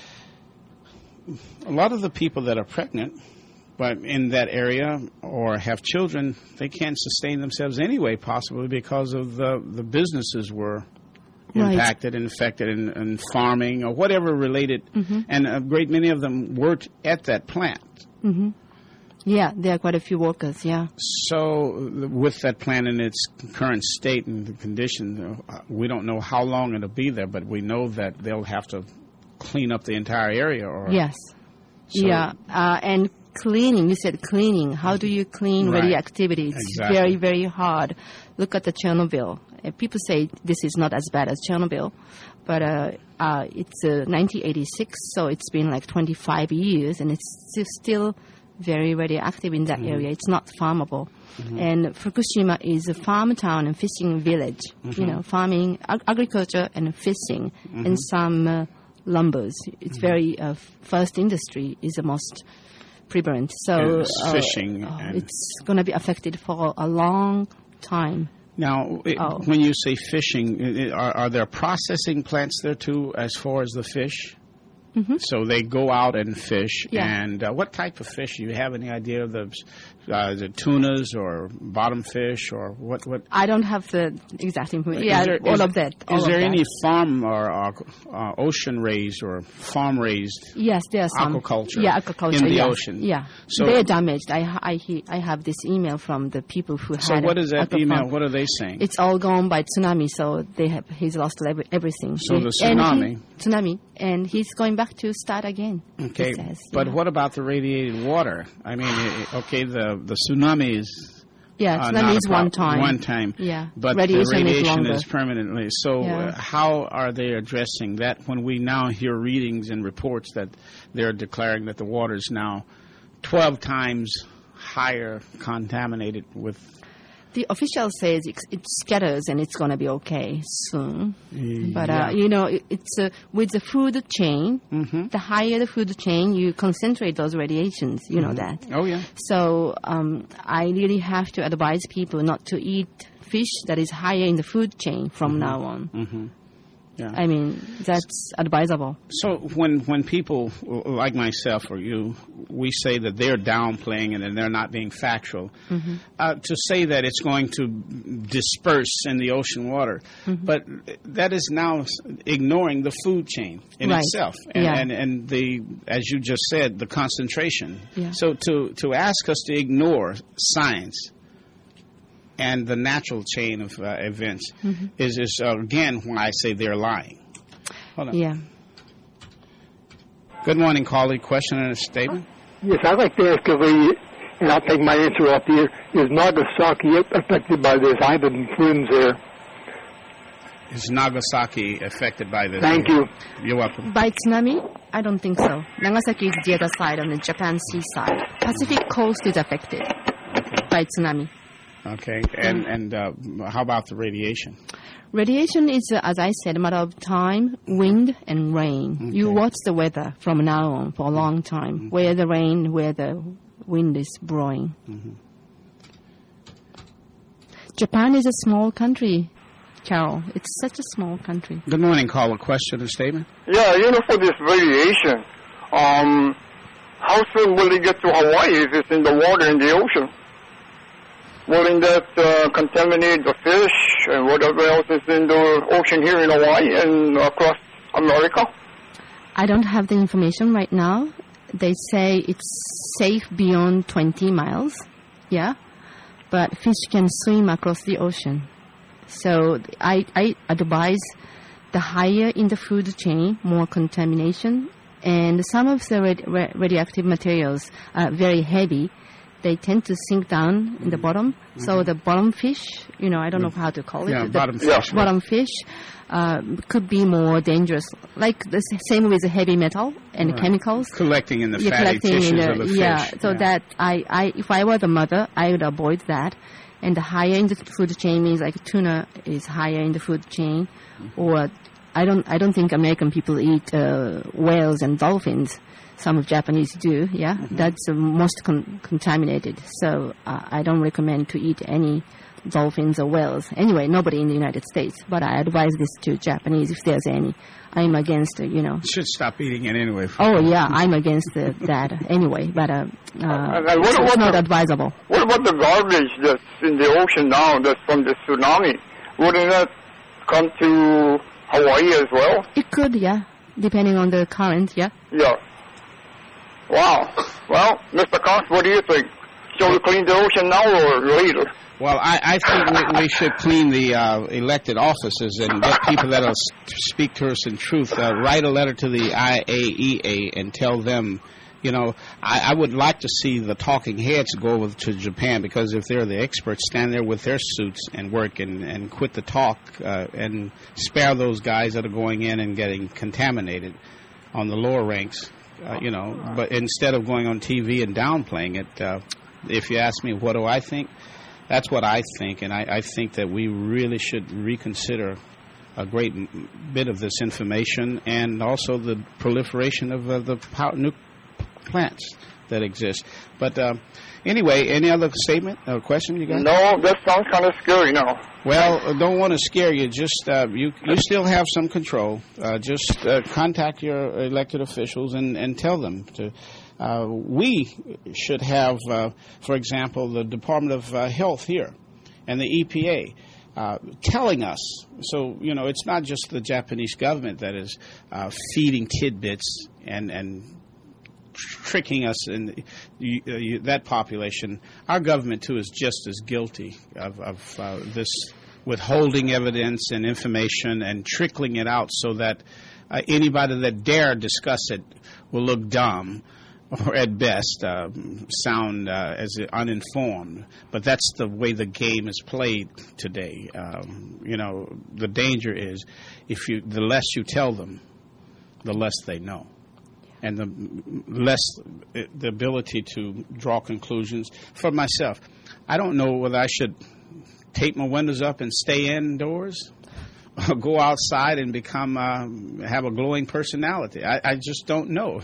lot of the people that are pregnant but in that area or have children, they can't sustain themselves anyway, possibly because of the businesses were impacted and affected in farming or whatever related. And a great many of them worked at that plant. Yeah, there are quite a few workers, yeah. So with that plant in its current state and the condition, we don't know how long it'll be there, but we know that they'll have to clean up the entire area. Yes. So and cleaning, you said cleaning. How do you clean Right. radioactivity? It's Exactly. very, very hard. Look at the Chernobyl. People say this is not as bad as Chernobyl, but it's 1986, so it's been like 25 years, and it's still very radioactive in that area. It's not farmable. And Fukushima is a farm town and fishing village. You know, farming, agriculture, and fishing, and some lumbers. It's very first industry is the most prevalent. So It's fishing and- it's going to be affected for a long time. Now, when you say fishing, are there processing plants there too, as far as the fish? So they go out and fish. Yeah. And what type of fish? Do you have any idea of the tunas or bottom fish or what? I don't have the exact information. Is Yeah, there- all is- of that. all Is of there that. any farm or ocean raised or farm raised Yes, there are some. aquaculture Yeah, aquaculture in the yeah. ocein? Yeah, So- they're damaged. I have this email from the people who So had. what is that aqua email? farm. What are they saying? It's all gone by tsunami, so he's lost everything. So the And tsunami. tsunami, and he's going back to start again. Okay, he says, but yeah. what about the radiated water? I mean, okay, the tsunami is Yeah, not tsunami a is one problem. time. One time. Yeah, But radiation the radiation is longer. is permanently. So Yeah. how are they addressing that when we now hear readings and reports that they're declaring that the water is now 12 times higher contaminated with... The official says it scatters and it's going to be okay soon. But, Yeah. you know, it's with the food chain, Mm-hmm. the higher the food chain, you concentrate those radiations. You know that. Oh, yeah. So I really have to advise people not to eat fish that is higher in the food chain from now on. Mm-hmm. Yeah. I mean, that's advisable. So when people like myself or you, we say that they're downplaying it and they're not being factual, to say that it's going to disperse in the ocean water, but that is now ignoring the food chain in Right. itself, Yeah. and the, as you just said, the concentration. Yeah. So to ask us to ignore science and the natural chain of events is again why I say they're lying. Hold on. Yeah. Good morning, caller. Question and a statement? Yes, I'd like to ask if and I'll take my answer off here, is Nagasaki affected by this? I have friends there. Is Nagasaki affected by this? Thank you. You're welcome. By tsunami? I don't think so. Nagasaki is the other side on the Japan seaside. Pacific coast is affected by tsunami. Okay. And how about the radiation? Radiation is, as I said, a matter of time, wind, and rain. You watch the weather from now on for a long time, where the rain, where the wind is blowing. Japan is a small country, Carol. It's such a small country. Good morning, caller. Question or statement? Yeah, you know, for this radiation, how soon will it get to Hawaii if it's in the water in the ocean? Wouldn't that contaminate the fish and whatever else is in the ocean here in Hawaii and across America? I don't have the information right now. They say it's safe beyond 20 miles, yeah, but fish can swim across the ocean. So I advise the higher in the food chain, more contamination, and some of the radioactive materials are very heavy. They tend to sink down in the bottom. So the bottom fish, you know, I don't know how to call it. Yeah, the bottom fish. Bottom fish could be more dangerous. Like the same with the heavy metal and chemicals. Collecting in the Yeah, fatty collecting tissues in the, of the fish. yeah. So that I if I were the mother, I would avoid that. And the higher in the food chain means like tuna is higher in the food chain, or I don't think American people eat whales and dolphins. Some of Japanese do, yeah. That's the most contaminated. So I don't recommend to eat any dolphins or whales. Anyway, nobody in the United States. But I advise this to Japanese if there's any. I'm against, you know. Should stop eating it anyway. Oh, yeah, I'm against that anyway. But what it's about not the- advisable. What about the garbage that's in the ocean now that's from the tsunami? Wouldn't that come to Hawaii as well? It could, yeah, depending on the current, yeah. Yeah. Wow. Well, Mr. Cox, what do you think? Shall we clean the ocean now or later? Well, I think we should clean the elected offices and get people that will speak to us in truth. Write a letter to the IAEA and tell them I would like to see the talking heads go over to Japan, because if they're the experts, stand there with their suits and work and quit the talk and spare those guys that are going in and getting contaminated on the lower ranks, But instead of going on TV and downplaying it, if you ask me what do I think, that's what I think. And I think that we really should reconsider a great bit of this information, and also the proliferation of the nuclear plants that exist. But anyway, any other statement or question you got? No, that sounds kind of scary now. Well, I don't want to scare you. Just you still have some control. Just contact your elected officials and tell them to. We should have, for example, the Department of Health here and the EPA telling us. So, it's not just the Japanese government that is feeding tidbits and tricking us in that population. Our government, too, is just as guilty of this withholding evidence and information and trickling it out so that anybody that dare discuss it will look dumb, or at best sound as uninformed. But that's the way the game is played today. The danger is the less you tell them, the less they know. And the less the ability to draw conclusions. For myself, I don't know whether I should tape my windows up and stay indoors, or go outside and have a glowing personality. I just don't know.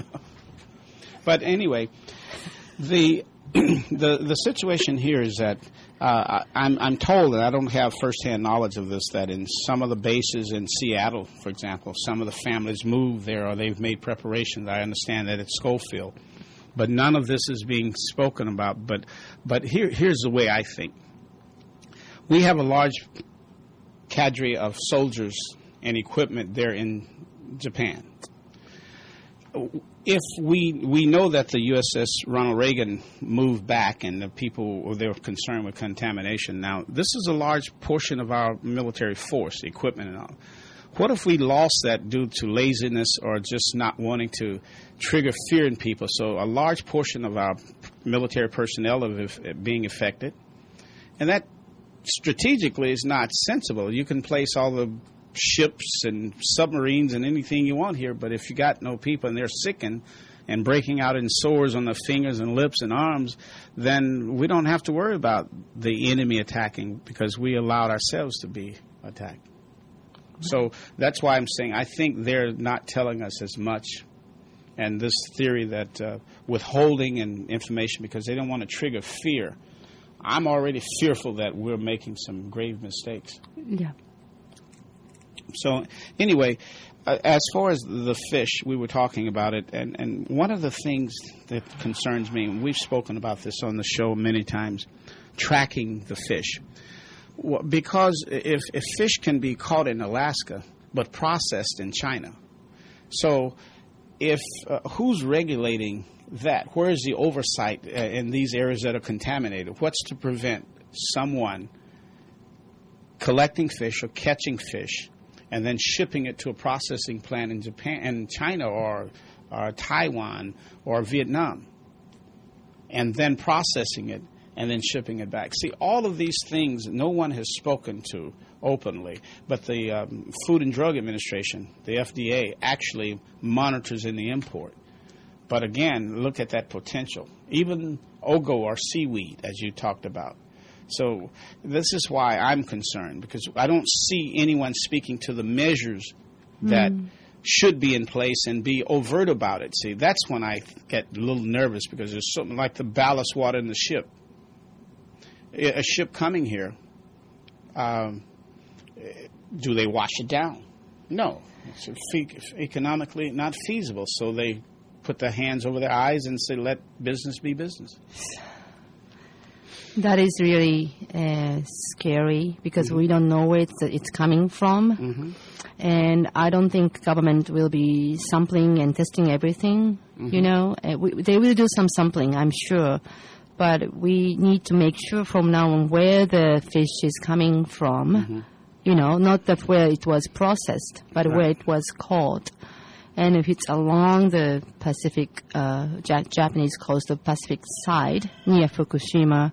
But anyway, the situation here is that I'm told, and I don't have firsthand knowledge of this, that in some of the bases in Seattle, for example, some of the families moved there or they've made preparations. I understand that at Schofield. But none of this is being spoken about. But here's the way I think. We have a large cadre of soldiers and equipment there in Japan. If we know that the USS Ronald Reagan moved back and the people they were concerned with contamination. Now, this is a large portion of our military force, equipment and all. What if we lost that due to laziness or just not wanting to trigger fear in people? So a large portion of our military personnel are being affected. And that strategically is not sensible. You can place all the ships and submarines and anything you want here, but if you got no people and they're sickened and breaking out in sores on the fingers and lips and arms, then we don't have to worry about the enemy attacking because we allowed ourselves to be attacked. So that's why I'm saying I think they're not telling us as much. And this theory that withholding and information because they don't want to trigger fear. I'm already fearful that we're making some grave mistakes. Yeah. So anyway, as far as the fish, we were talking about it, and one of the things that concerns me, and we've spoken about this on the show many times, tracking the fish. Because if fish can be caught in Alaska but processed in China, so if who's regulating that? Where is the oversight in these areas that are contaminated? What's to prevent someone collecting fish or catching fish and then shipping it to a processing plant in Japan, and China, or Taiwan, or Vietnam, and then processing it and then shipping it back? See, all of these things no one has spoken to openly, but the Food and Drug Administration, the FDA, actually monitors in the import. But again, look at that potential. Even ogo, or seaweed, as you talked about. So this is why I'm concerned, because I don't see anyone speaking to the measures that should be in place and be overt about it. See, that's when I get a little nervous, because there's something like the ballast water in the ship. A ship coming here, do they wash it down? No. It's economically not feasible. So they put their hands over their eyes and say, let business be business. That is really scary, because we don't know where it's coming from. And I don't think government will be sampling and testing everything. They will do some sampling, I'm sure. But we need to make sure from now on where the fish is coming from. Not that where it was processed, but where it was caught. And if it's along the Pacific, Japanese coast of Pacific side, near Fukushima,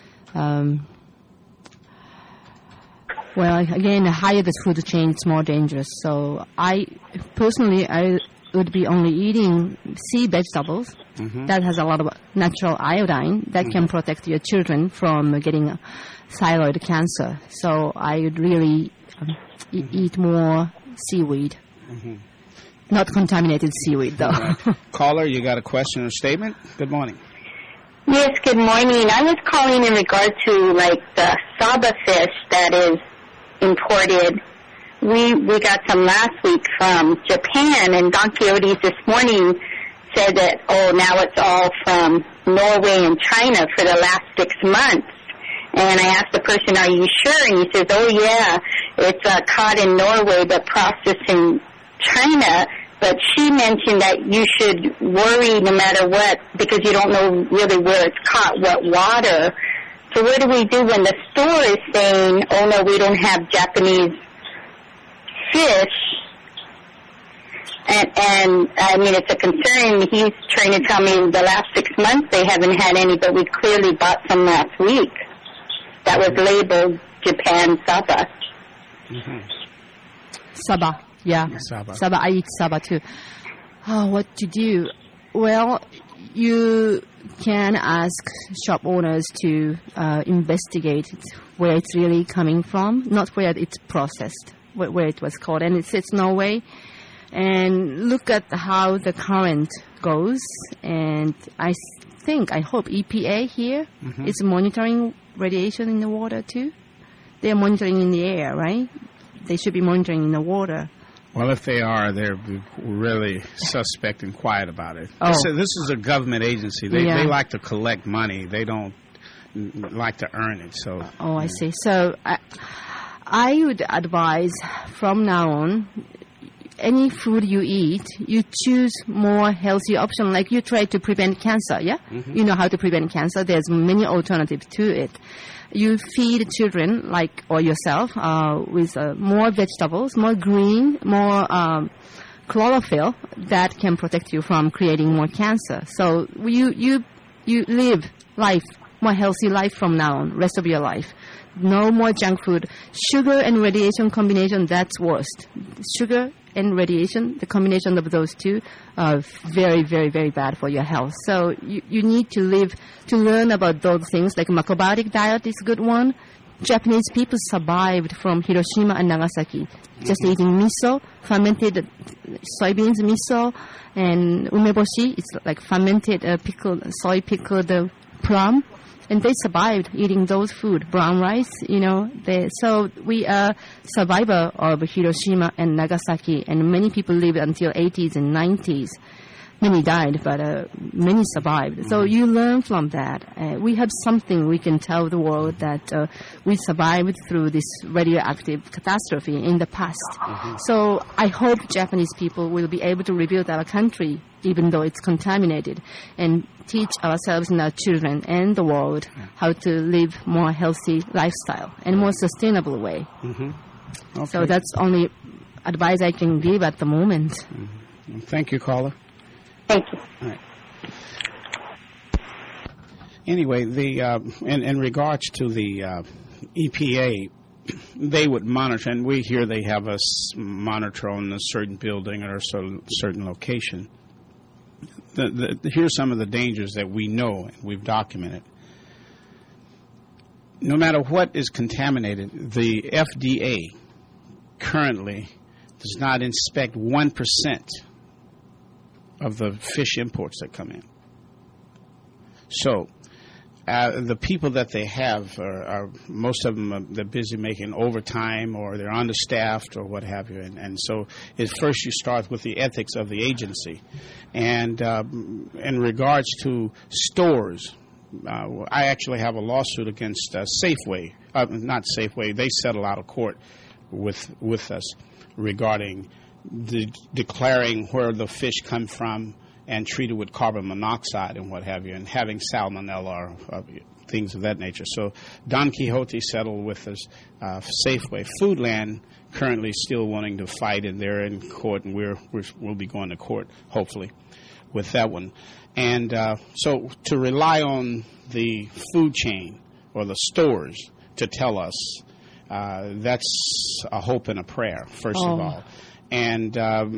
well, again, the higher the food chain, it's more dangerous. So I would be only eating sea vegetables that has a lot of natural iodine that can protect your children from getting thyroid cancer. So I would really eat more seaweed. Not contaminated seaweed, though. Right. Caller, you got a question or statement? Good morning. Yes, good morning. I was calling in regard to, like, the Saba fish that is imported. We got some last week from Japan, and Don Quixote this morning said that, now it's all from Norway and China for the last 6 months. And I asked the person, are you sure? And he says, yeah, it's caught in Norway but processed in China. But she mentioned that you should worry no matter what because you don't know really where it's caught, what water. So what do we do when the store is saying, no, we don't have Japanese fish? And I mean, it's a concern. He's trying to tell me the last 6 months they haven't had any, but we clearly bought some last week that was labeled Japan Saba. Saba, yeah. Saba, I eat Saba too. What to do? Well, you can ask shop owners to investigate where it's really coming from, not where it's processed, where it was caught. And it's Norway. And look at how the current goes. And I hope EPA here is monitoring radiation in the water too. They're monitoring in the air, right? They should be monitoring in the water. Well, if they are, they're really suspect and quiet about it. This is a government agency. They like to collect money. They don't like to earn it. So. I see. So I would advise from now on, any food you eat, you choose more healthy option. Like you try to prevent cancer, yeah? You know how to prevent cancer. There's many alternatives to it. You feed children, or yourself, with more vegetables, more green, more chlorophyll that can protect you from creating more cancer. So you live life, more healthy life from now on, rest of your life. No more junk food. Sugar and radiation combination, that's worst. Sugar and radiation, the combination of those two are very, very, very bad for your health. So you need to learn about those things, like macrobiotic diet is a good one. Japanese people survived from Hiroshima and Nagasaki, just eating miso, fermented soybeans miso, and umeboshi, it's like fermented soy pickled plum. And they survived eating those food, brown rice, So we are survivor of Hiroshima and Nagasaki, and many people lived until 80s and 90s. Many died, but many survived. So you learn from that. We have something we can tell the world that we survived through this radioactive catastrophe in the past. So I hope Japanese people will be able to rebuild our country, even though it's contaminated, and teach ourselves and our children and the world how to live more healthy lifestyle and more sustainable way. Okay. So that's only advice I can give at the moment. Thank you, caller. Thank you. All right. Anyway, in regards to the EPA, they would monitor, and we hear they have us monitor on a certain building or a certain location. Here's some of the dangers that we know and we've documented. No matter what is contaminated, the FDA currently does not inspect 1% of the fish imports that come in. So the people that they have are most of them they're busy making overtime or they're understaffed or what have you. And so at first you start with the ethics of the agency. And in regards to stores, I actually have a lawsuit against Safeway. Not Safeway. They settle out of court with us regarding declaring where the fish come from and treated with carbon monoxide and what have you, and having salmonella or things of that nature. So Don Quixote settled with us. Safeway Foodland currently still wanting to fight, and they're in court, and we'll be going to court, hopefully, with that one. And so to rely on the food chain or the stores to tell us, that's a hope and a prayer, first of all. And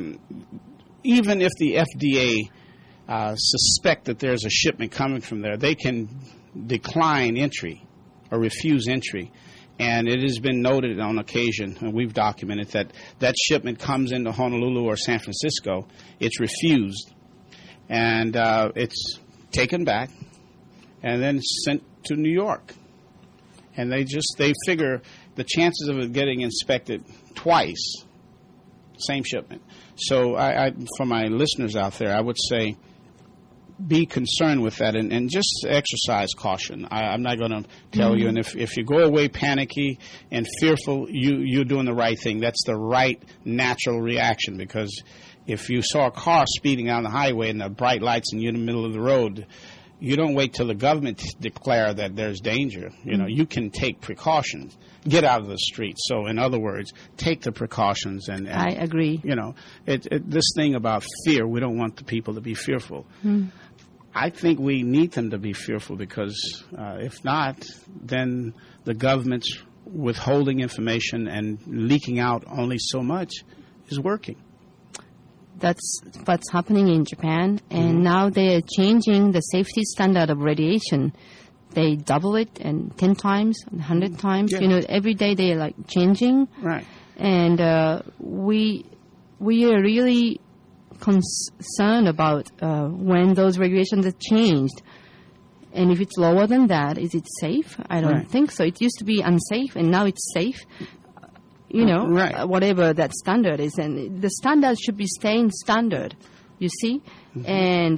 even if the FDA suspect that there's a shipment coming from there, they can decline entry or refuse entry. And it has been noted on occasion, and we've documented, that that shipment comes into Honolulu or San Francisco, it's refused, and it's taken back and then sent to New York. And they figure the chances of it getting inspected twice, same shipment. So for my listeners out there, I would say be concerned with that and just exercise caution. I'm not going to tell you. And if you go away panicky and fearful, you're doing the right thing. That's the right natural reaction, because if you saw a car speeding down the highway and the bright lights and you're in the middle of the road, you don't wait till the government declare that there's danger. You know, you can take precautions. Get out of the street. So, in other words, take the precautions. And I agree. You know, this thing about fear, we don't want the people to be fearful. I think we need them to be fearful, because if not, then the government's withholding information and leaking out only so much is working. That's what's happening in Japan, and now they are changing the safety standard of radiation. They double it, and 10 times, 100 times. You know, every day they are like changing. Right. And we are really concerned about when those regulations are changed. And if it's lower than that, is it safe? I don't think so. It used to be unsafe, and now it's safe. You know, whatever that standard is. And the standard should be staying standard, you see. And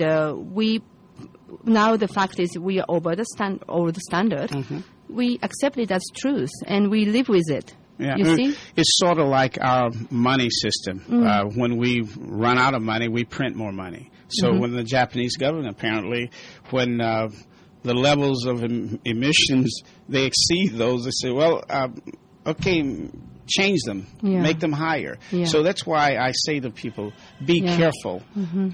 now the fact is we are over the standard. We accept it as truth, and we live with it. Yeah. You see? It's sort of like our money system. When we run out of money, we print more money. So when the Japanese government, apparently, when the levels of emissions, they exceed those, they say, well, okay, change them, make them higher. So that's why I say to people, be careful.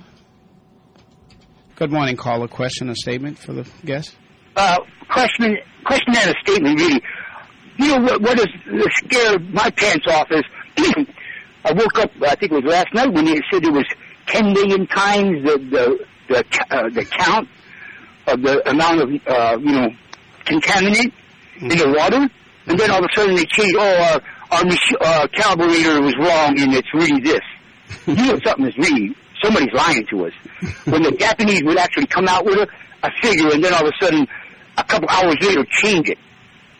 Good morning, caller. Question or statement for the guest? Question and a statement, really. You know what scared my pants off is I woke up, I think it was last night, when they said it was 10 million times the count of the amount of contaminant in the water, and then all of a sudden they changed. Our calibrator was wrong, and it's really this. You know something is really, somebody's lying to us. When the Japanese would actually come out with a figure, and then all of a sudden, a couple hours later, change it.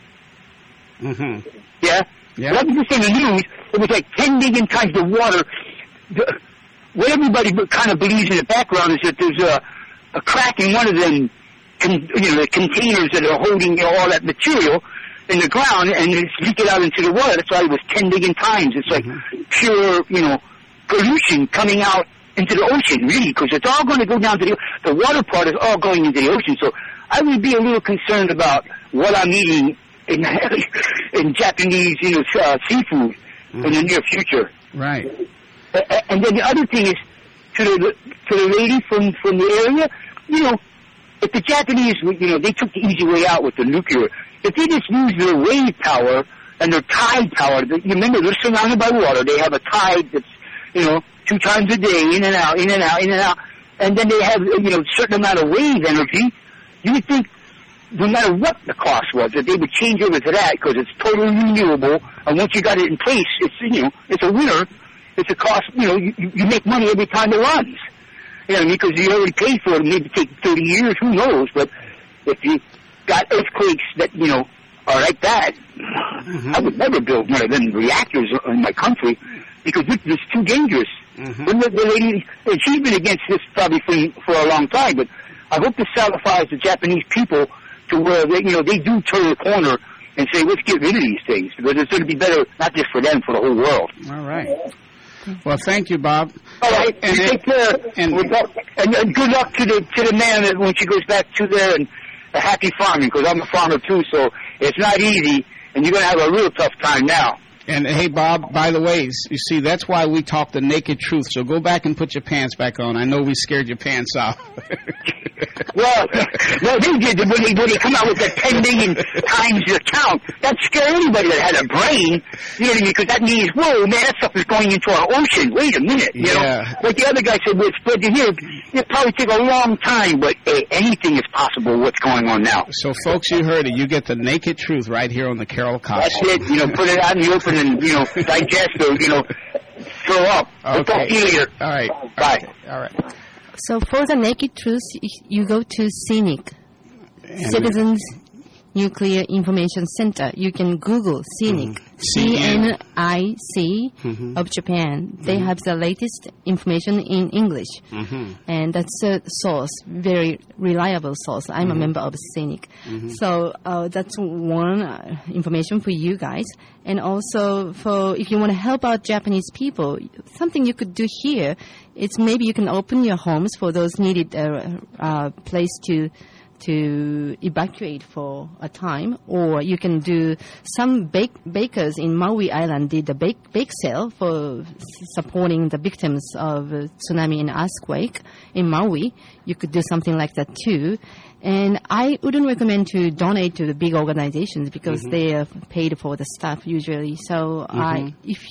Yeah? Like you just in the news, it was like 10 million times the water. What everybody kind of believes in the background is that there's a crack in one of them, the containers that are holding all that material in the ground, and it's leaking out into the water. That's why it was 10 million times. It's like pure, pollution coming out into the ocean, really, because it's all going to go down to the water part is all going into the ocean. So I would be a little concerned about what I'm eating in Japanese, seafood in the near future. Right. And then the other thing is to the lady from the area, if the Japanese, they took the easy way out with the nuclear. If they just use their wave power and their tide power, you remember they're surrounded by water. They have a tide that's, 2 times a day, in and out, in and out, in and out. And then they have, a certain amount of wave energy. You would think, no matter what the cost was, that they would change over to that because it's totally renewable. And once you got it in place, it's, it's a winner. It's a cost, you make money every time it runs. Because you already paid for it. Maybe take 30 years, who knows? But if you got earthquakes that, are like that, I would never build one of them reactors in my country because it's too dangerous. The lady, she's been against this probably for a long time, but I hope this satisfies the Japanese people to where they do turn the corner and say, let's get rid of these things because it's going to be better not just for them, for the whole world. All right. Well, thank you, Bob. All right. And take care. And good luck to the man when she goes back to there. And a happy farming, because I'm a farmer too, so it's not easy, and you're going to have a real tough time now. And, hey, Bob, by the way, you see, that's why we talk the naked truth. So go back and put your pants back on. I know we scared your pants off. Well, no, they did. When they come out with the 10 million times your count, that scared anybody that had a brain. You know what I mean? Because that means, whoa, man, that stuff is going into our ocean. Wait a minute. You know? Like the other guy said, we're spread to here. It'll probably take a long time, but hey, anything is possible what's going on now. So, folks, you heard it. You get the naked truth right here on the Carol Cox. That's it. You know, put it out in the open and, you know, digest or, you know, throw up. Okay. Later. All right. Bye. All right. So for the naked truth, you go to CNIC, Citizens Nuclear Information Center. You can Google CNIC, CNIC of Japan. They have the latest information in English. And that's a source, very reliable source. I'm a member of CNIC. So that's one information for you guys. And also, for if you want to help out Japanese people, something you could do here, it's maybe you can open your homes for those needed place to evacuate for a time, or you can do some bakers in Maui Island did a bake sale for supporting the victims of tsunami and earthquake in Maui. You could do something like that too. And I wouldn't recommend to donate to the big organizations because they are paid for the stuff usually. So if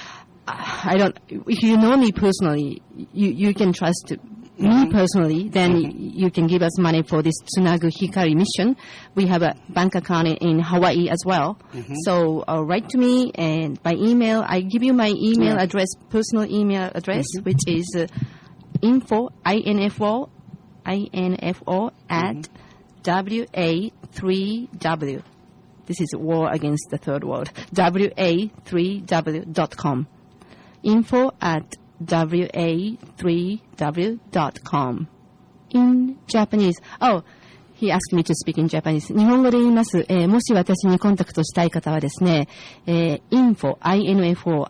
you know me personally, you can trust me personally, then you can give us money for this Tsunagu Hikari mission. We have a bank account in Hawaii as well. So write to me and by email. I give you my email address, personal email address, which is info at WA3W. This is war against the third world. WA3W.com. Info at WA3W.com. In Japanese. Oh, he asked me to speak in Japanese. 日本語で言います。もし私にコンタクトしたい方はですね、info, info,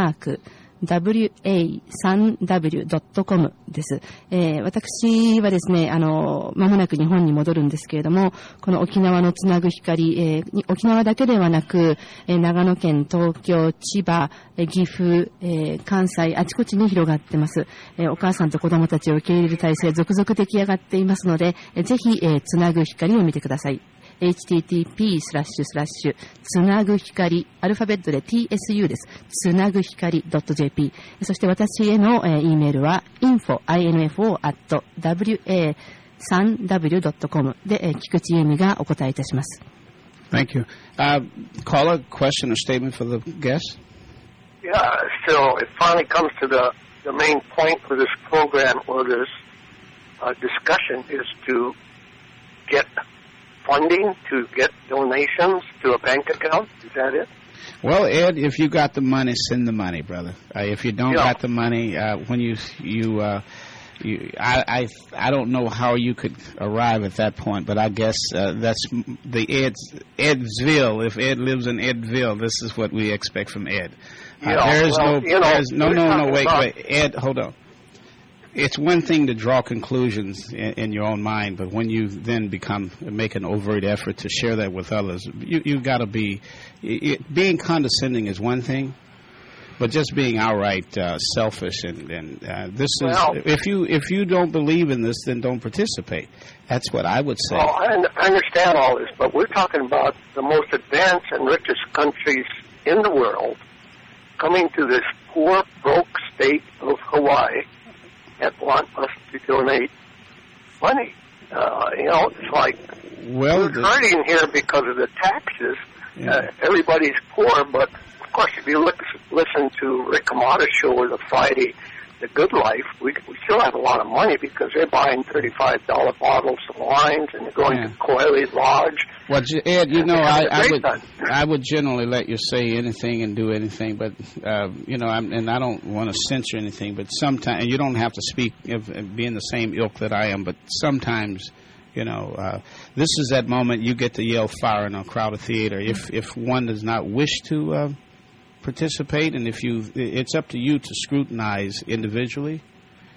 wa3w.com です。私はですね、間もなく日本に戻るんですけれども、この沖縄のつなぐ光、沖縄だけではなく、長野県、東京、千葉、岐阜、関西、あちこちに広がってます。お母さんと子供たちを受け入れる体制、続々出来上がっていますので、ぜひ、つなぐ光を見てください。http:// つなぐ光アルファベットで TSU です。つなぐ光 .jp。そして私への、E メールは info@wa3w.com で、菊池由美がお答えいたします。 Thank you. Caller, question or statement for the guest? Yeah, so it finally comes to the main point for this program or this discussion is to get funding, to get donations to a bank account. Is that it? Well, Ed, if you got the money, send the money, brother. If you don't got the money, when I don't know how you could arrive at that point, but I guess that's the Edsville. If Ed lives in Edville, this is what we expect from Ed. Wait, Ed, hold on. It's one thing to draw conclusions in your own mind, but when you then make an overt effort to share that with others, you've got to being condescending is one thing, but just being outright selfish and this is if you don't believe in this, then don't participate. That's what I would say. Well, I understand all this, but we're talking about the most advanced and richest countries in the world coming to this poor, broke state of Hawaii and want us to donate money. It's like we're hurting here because of the taxes. Everybody's poor, but of course, if you listen to Rick Amata's show or the Friday, The Good Life, we still have a lot of money because they're buying $35 bottles of wines and they're going to Koili Lodge. Well, Ed, I would generally let you say anything and do anything, but I don't want to censor anything. But sometimes, and you don't have to speak be in the same ilk that I am, but sometimes, this is that moment you get to yell fire in a crowded theater. If one does not wish to participate, and it's up to you to scrutinize individually.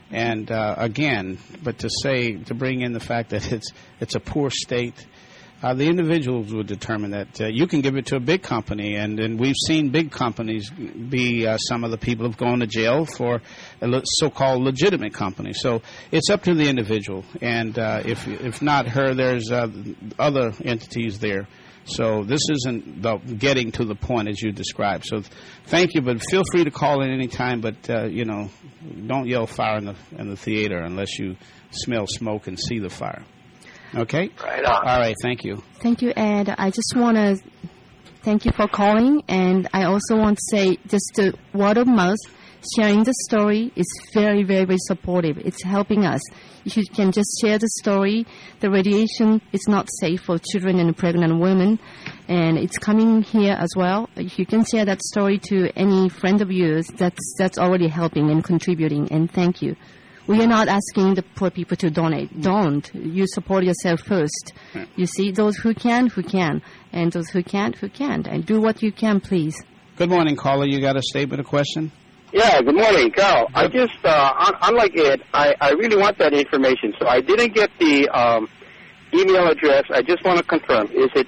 And again, but to bring in the fact that it's a poor state, the individuals would determine that. You can give it to a big company, and we've seen big companies be some of the people who've gone to jail for so-called legitimate companies. So it's up to the individual, and if not her, there's other entities there. So this isn't getting to the point as you described. So thank you, but feel free to call in any time. But don't yell fire in the theater unless you smell smoke and see the fire. Okay? Right on. All right, thank you. Thank you, Ed. I just want to thank you for calling, and I also want to say just the word of mouth, sharing the story is very, very, very supportive. It's helping us. If you can just share the story, the radiation is not safe for children and pregnant women, and it's coming here as well. If you can share that story to any friend of yours, that's already helping and contributing, and thank you. We are not asking the poor people to donate. Don't. You support yourself first. You see, those who can, and those who can't, and do what you can, please. Good morning, caller. You got a statement or question? Yeah, good morning, Carl. I just, unlike Ed, I really want that information. So I didn't get the email address. I just want to confirm. Is it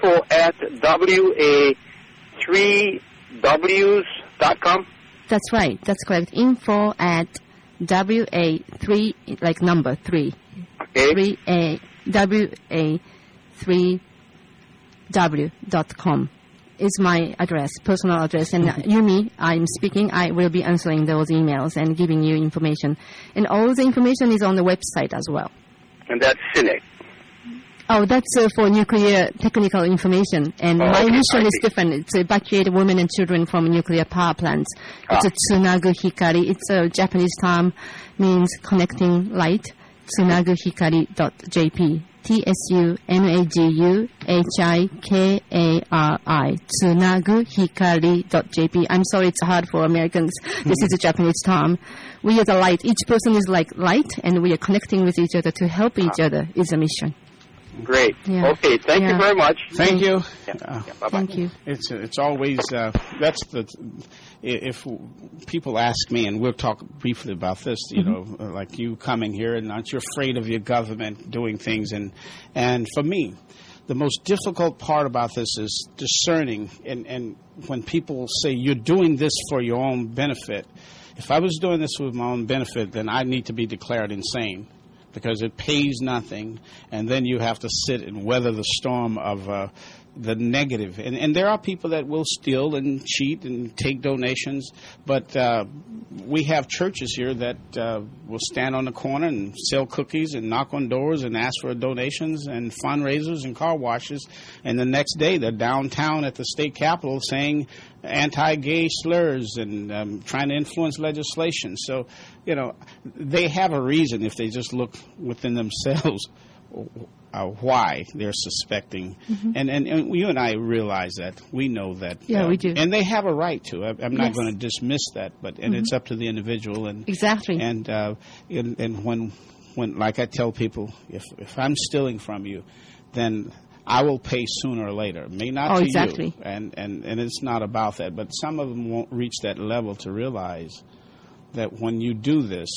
info@wa3ws.com? That's right. That's correct. info@wa3, like number 3. Okay. wa3w.com. is my address, personal address. And Yumi, I'm speaking, I will be answering those emails and giving you information. And all the information is on the website as well. And that's CINEC. Oh, that's for nuclear technical information. And my mission is different. It's to evacuate women and children from nuclear power plants. It's a Tsunagu Hikari. It's a Japanese term, means connecting light. tsunaguhikari.jp. TSUNAGUHIKARI. tsunaguhikari.jp. I'm sorry, it's hard for Americans. This is a Japanese term. We are the light. Each person is like light, and we are connecting with each other to help each other is a mission. Great. Yeah. Okay, thank you very much. Thank you. Bye-bye. Thank you. It's always that's the if people ask me, and we'll talk briefly about this, like you coming here, and aren't you afraid of your government doing things? And for me, the most difficult part about this is discerning. And when people say you're doing this for your own benefit, if I was doing this with my own benefit, then I need to be declared insane, because it pays nothing, and then you have to sit and weather the storm of the negative. And there are people that will steal and cheat and take donations, but we have churches here that will stand on the corner and sell cookies and knock on doors and ask for donations and fundraisers and car washes, and the next day they're downtown at the state capitol saying anti-gay slurs and trying to influence legislation. So, they have a reason if they just look within themselves why they're suspecting. And you and I realize that. We know that. Yeah, we do. And they have a right to. I'm not Yes. going to dismiss that, but it's up to the individual. And Exactly. And when like I tell people, if I'm stealing from you, then I will pay sooner or later. May not to exactly. you. And it's not about that. But some of them won't reach that level to realize that when you do this,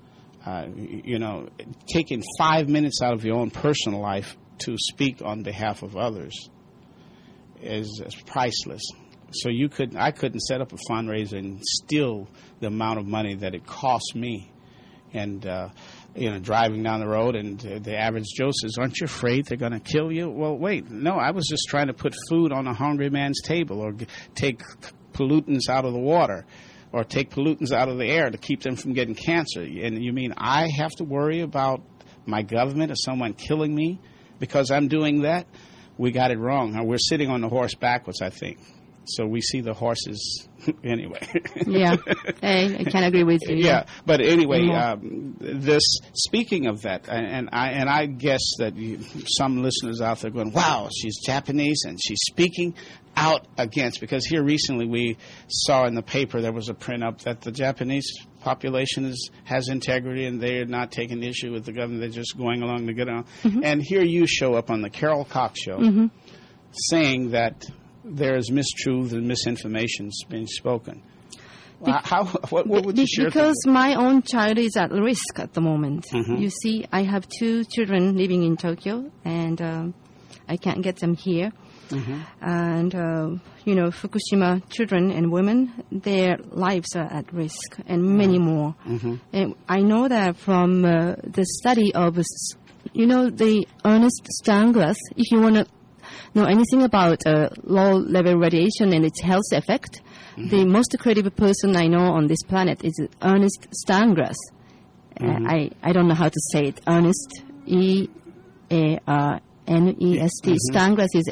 taking 5 minutes out of your own personal life to speak on behalf of others is priceless. So I couldn't set up a fundraiser and steal the amount of money that it cost me. And driving down the road, and the average Joe says, "Aren't you afraid they're going to kill you?" Well, wait, no, I was just trying to put food on a hungry man's table, or take pollutants out of the water, or take pollutants out of the air to keep them from getting cancer. And you mean I have to worry about my government or someone killing me because I'm doing that? We got it wrong. We're sitting on the horse backwards, I think. So we see the horses anyway. Yeah, I can agree with you. Yeah, but anyway, speaking of that, and I guess that some listeners out there going, "Wow, she's Japanese and she's speaking out against," because here recently we saw in the paper there was a print up that the Japanese population has integrity and they're not taking issue with the government; they're just going along to get on. And here you show up on the Carol Cox Show saying that there is mistruth and misinformation being spoken. What would you share? Because my own child is at risk at the moment. You see, I have 2 children living in Tokyo, and I can't get them here. And, Fukushima children and women, their lives are at risk, and many more. And I know that from the study of, the Ernest Stanglas, if you want to know anything about low-level radiation and its health effect, the most credible person I know on this planet is Ernest Stanglas. I don't know how to say it. Ernest, E-A-R-N-E-S-T. Stanglas is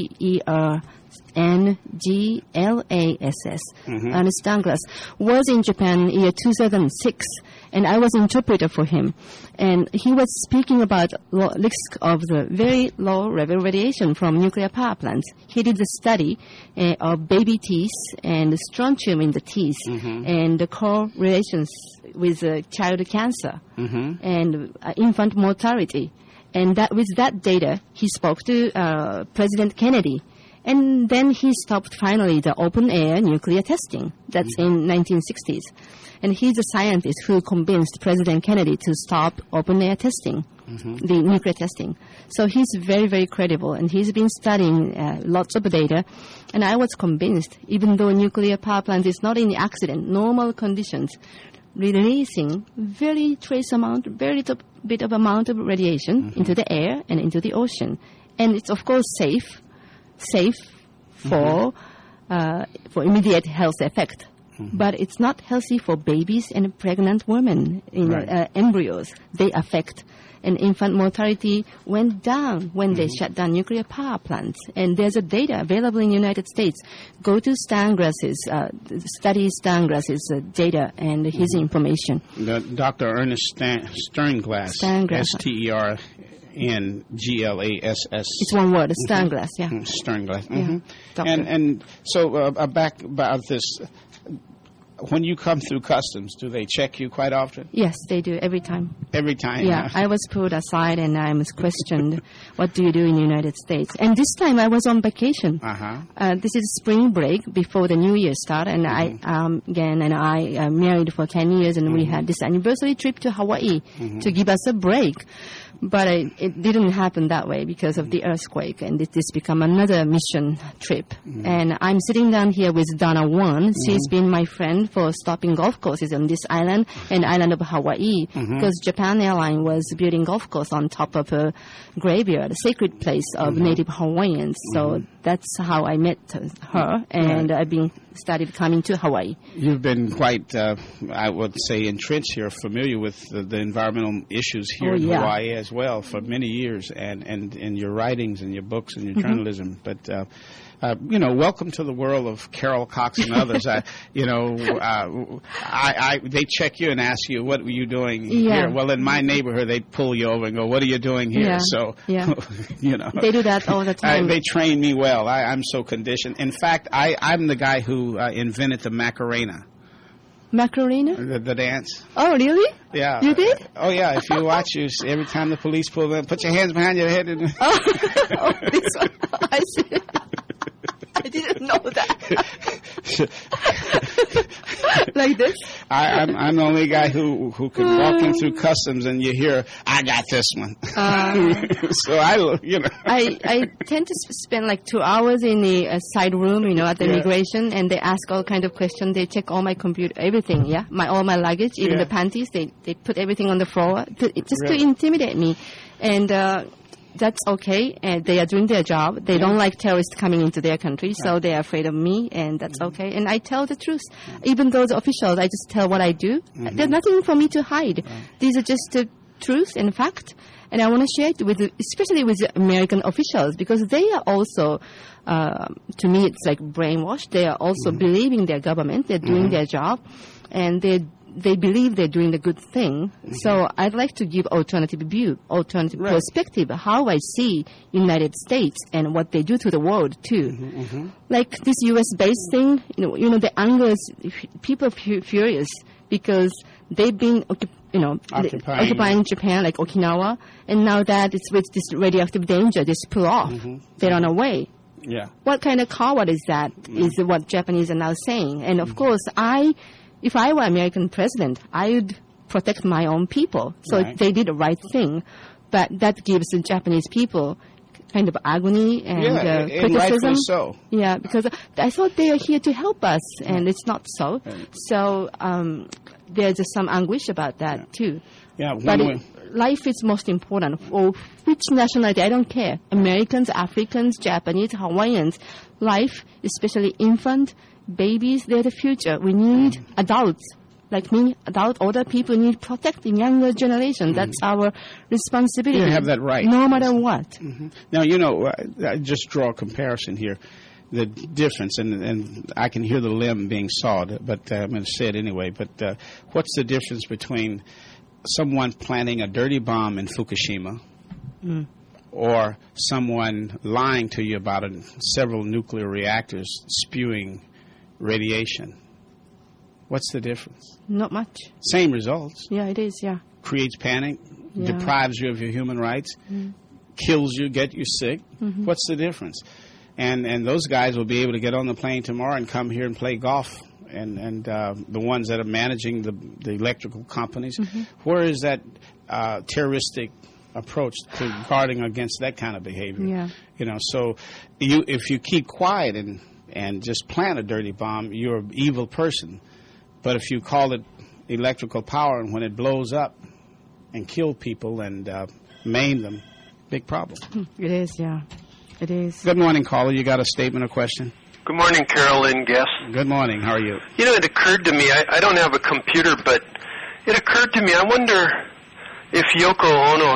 S-T-E-R-N-G-L-A-S-S. Ernest Stanglas was in Japan year 2006, and I was interpreter for him. And he was speaking about risk of the very low-level radiation from nuclear power plants. He did the study of baby teeth and the strontium in the teeth and the correlations with child cancer and infant mortality. And with that data, he spoke to President Kennedy. And then he stopped finally the open-air nuclear testing. That's in 1960s. And he's a scientist who convinced President Kennedy to stop open-air testing, the nuclear testing. So he's very, very credible, and he's been studying lots of data. And I was convinced, even though a nuclear power plant is not in the accident, normal conditions, releasing very trace amount, very little bit of amount of radiation into the air and into the ocean. And it's, of course, safe for immediate health effect. But it's not healthy for babies and pregnant women, embryos. They affect. And infant mortality went down when they shut down nuclear power plants. And there's a data available in the United States. Go to Stanglas's, study Stanglas's data and his information. Dr. Ernest Sternglass, S-T-E-R-N-G-L-A-S-S. It's one word, Sternglass, yeah. Sternglass. And so back about this, when you come through customs, do they check you quite often? Yes, they do, every time. Every time? Yeah, I was pulled aside and I was questioned, what do you do in the United States? And this time I was on vacation. This is spring break before the New Year start, and I married for 10 years, and we had this anniversary trip to Hawaii to give us a break. But it didn't happen that way because of the earthquake, and this became another mission trip. And I'm sitting down here with Donna Won. She's been my friend for stopping golf courses on this island and island of Hawaii, because Japan Airlines was building golf course on top of a graveyard, a sacred place of native Hawaiians. So that's how I met her, and I've been started coming to Hawaii. You've been quite, I would say, entrenched here, familiar with the environmental issues here in Hawaii as well for many years, and in your writings and your books and your journalism. But welcome to the world of Carol Cox and others. They check you and ask you, what were you doing here? Well, in my neighborhood, they pull you over and go, what are you doing here? So, they do that all the time. They train me well. I'm so conditioned. In fact, I'm the guy who invented the Macarena. Macarena? The dance. Oh, really? Yeah. You did? Oh, yeah. If you watch, every time the police pull them, put your hands behind your head. And this one. I see. I didn't know that. Like this? I'm the only guy who can walk in through customs and you hear, I got this one. So I tend to spend like 2 hours in the side room, at the immigration, and they ask all kind of questions. They check all my computer, everything, all my luggage, even the panties. They put everything on the floor to intimidate me. And that's okay, and they are doing their job. They don't like terrorists coming into their country, so they are afraid of me, and that's okay. And I tell the truth. Even though the officials, I just tell what I do. There's nothing for me to hide. These are just the truth and fact, and I want to share it especially with the American officials, because they are also, to me, it's like brainwashed. They are also believing their government. They're doing their job, and they believe they're doing the good thing. So I'd like to give alternative view, alternative perspective, how I see United States and what they do to the world too. Like this U.S.-based thing, the anger is, people are furious because they've been occupying Japan, like Okinawa, and now that it's with this radioactive danger, just pull off. They run away. Yeah. What kind of coward is that? Is what Japanese are now saying. And of course, if I were American president, I would protect my own people. So they did the right thing. But that gives the Japanese people kind of agony and criticism. Rightfully so. Yeah, because I thought they are here to help us, and it's not so. So there's some anguish about that too. Yeah, but life is most important. For which nationality, I don't care. Americans, Africans, Japanese, Hawaiians. Life, especially infant, babies, they're the future. We need adults. Like me, older people need protecting younger generation. That's our responsibility. You have that right. No matter what. Now, I just draw a comparison here. The difference, and I can hear the limb being sawed, but I'm going to say it anyway. But what's the difference between someone planting a dirty bomb in Fukushima or someone lying to you about several nuclear reactors spewing radiation? What's the difference? Not much. Same results. Yeah, it is, yeah. Creates panic, deprives you of your human rights, kills you, get you sick. What's the difference? And those guys will be able to get on the plane tomorrow and come here and play golf. And the ones that are managing the electrical companies, where is that terroristic approach to guarding against that kind of behavior? Yeah. So if you keep quiet and just plant a dirty bomb, you're an evil person. But if you call it electrical power, and when it blows up and kill people and maim them, big problem. It is, yeah. It is. Good morning, caller. You got a statement or question? Good morning, Carolyn Guest. Good morning. How are you? It occurred to me, I don't have a computer, but it occurred to me, I wonder if Yoko Ono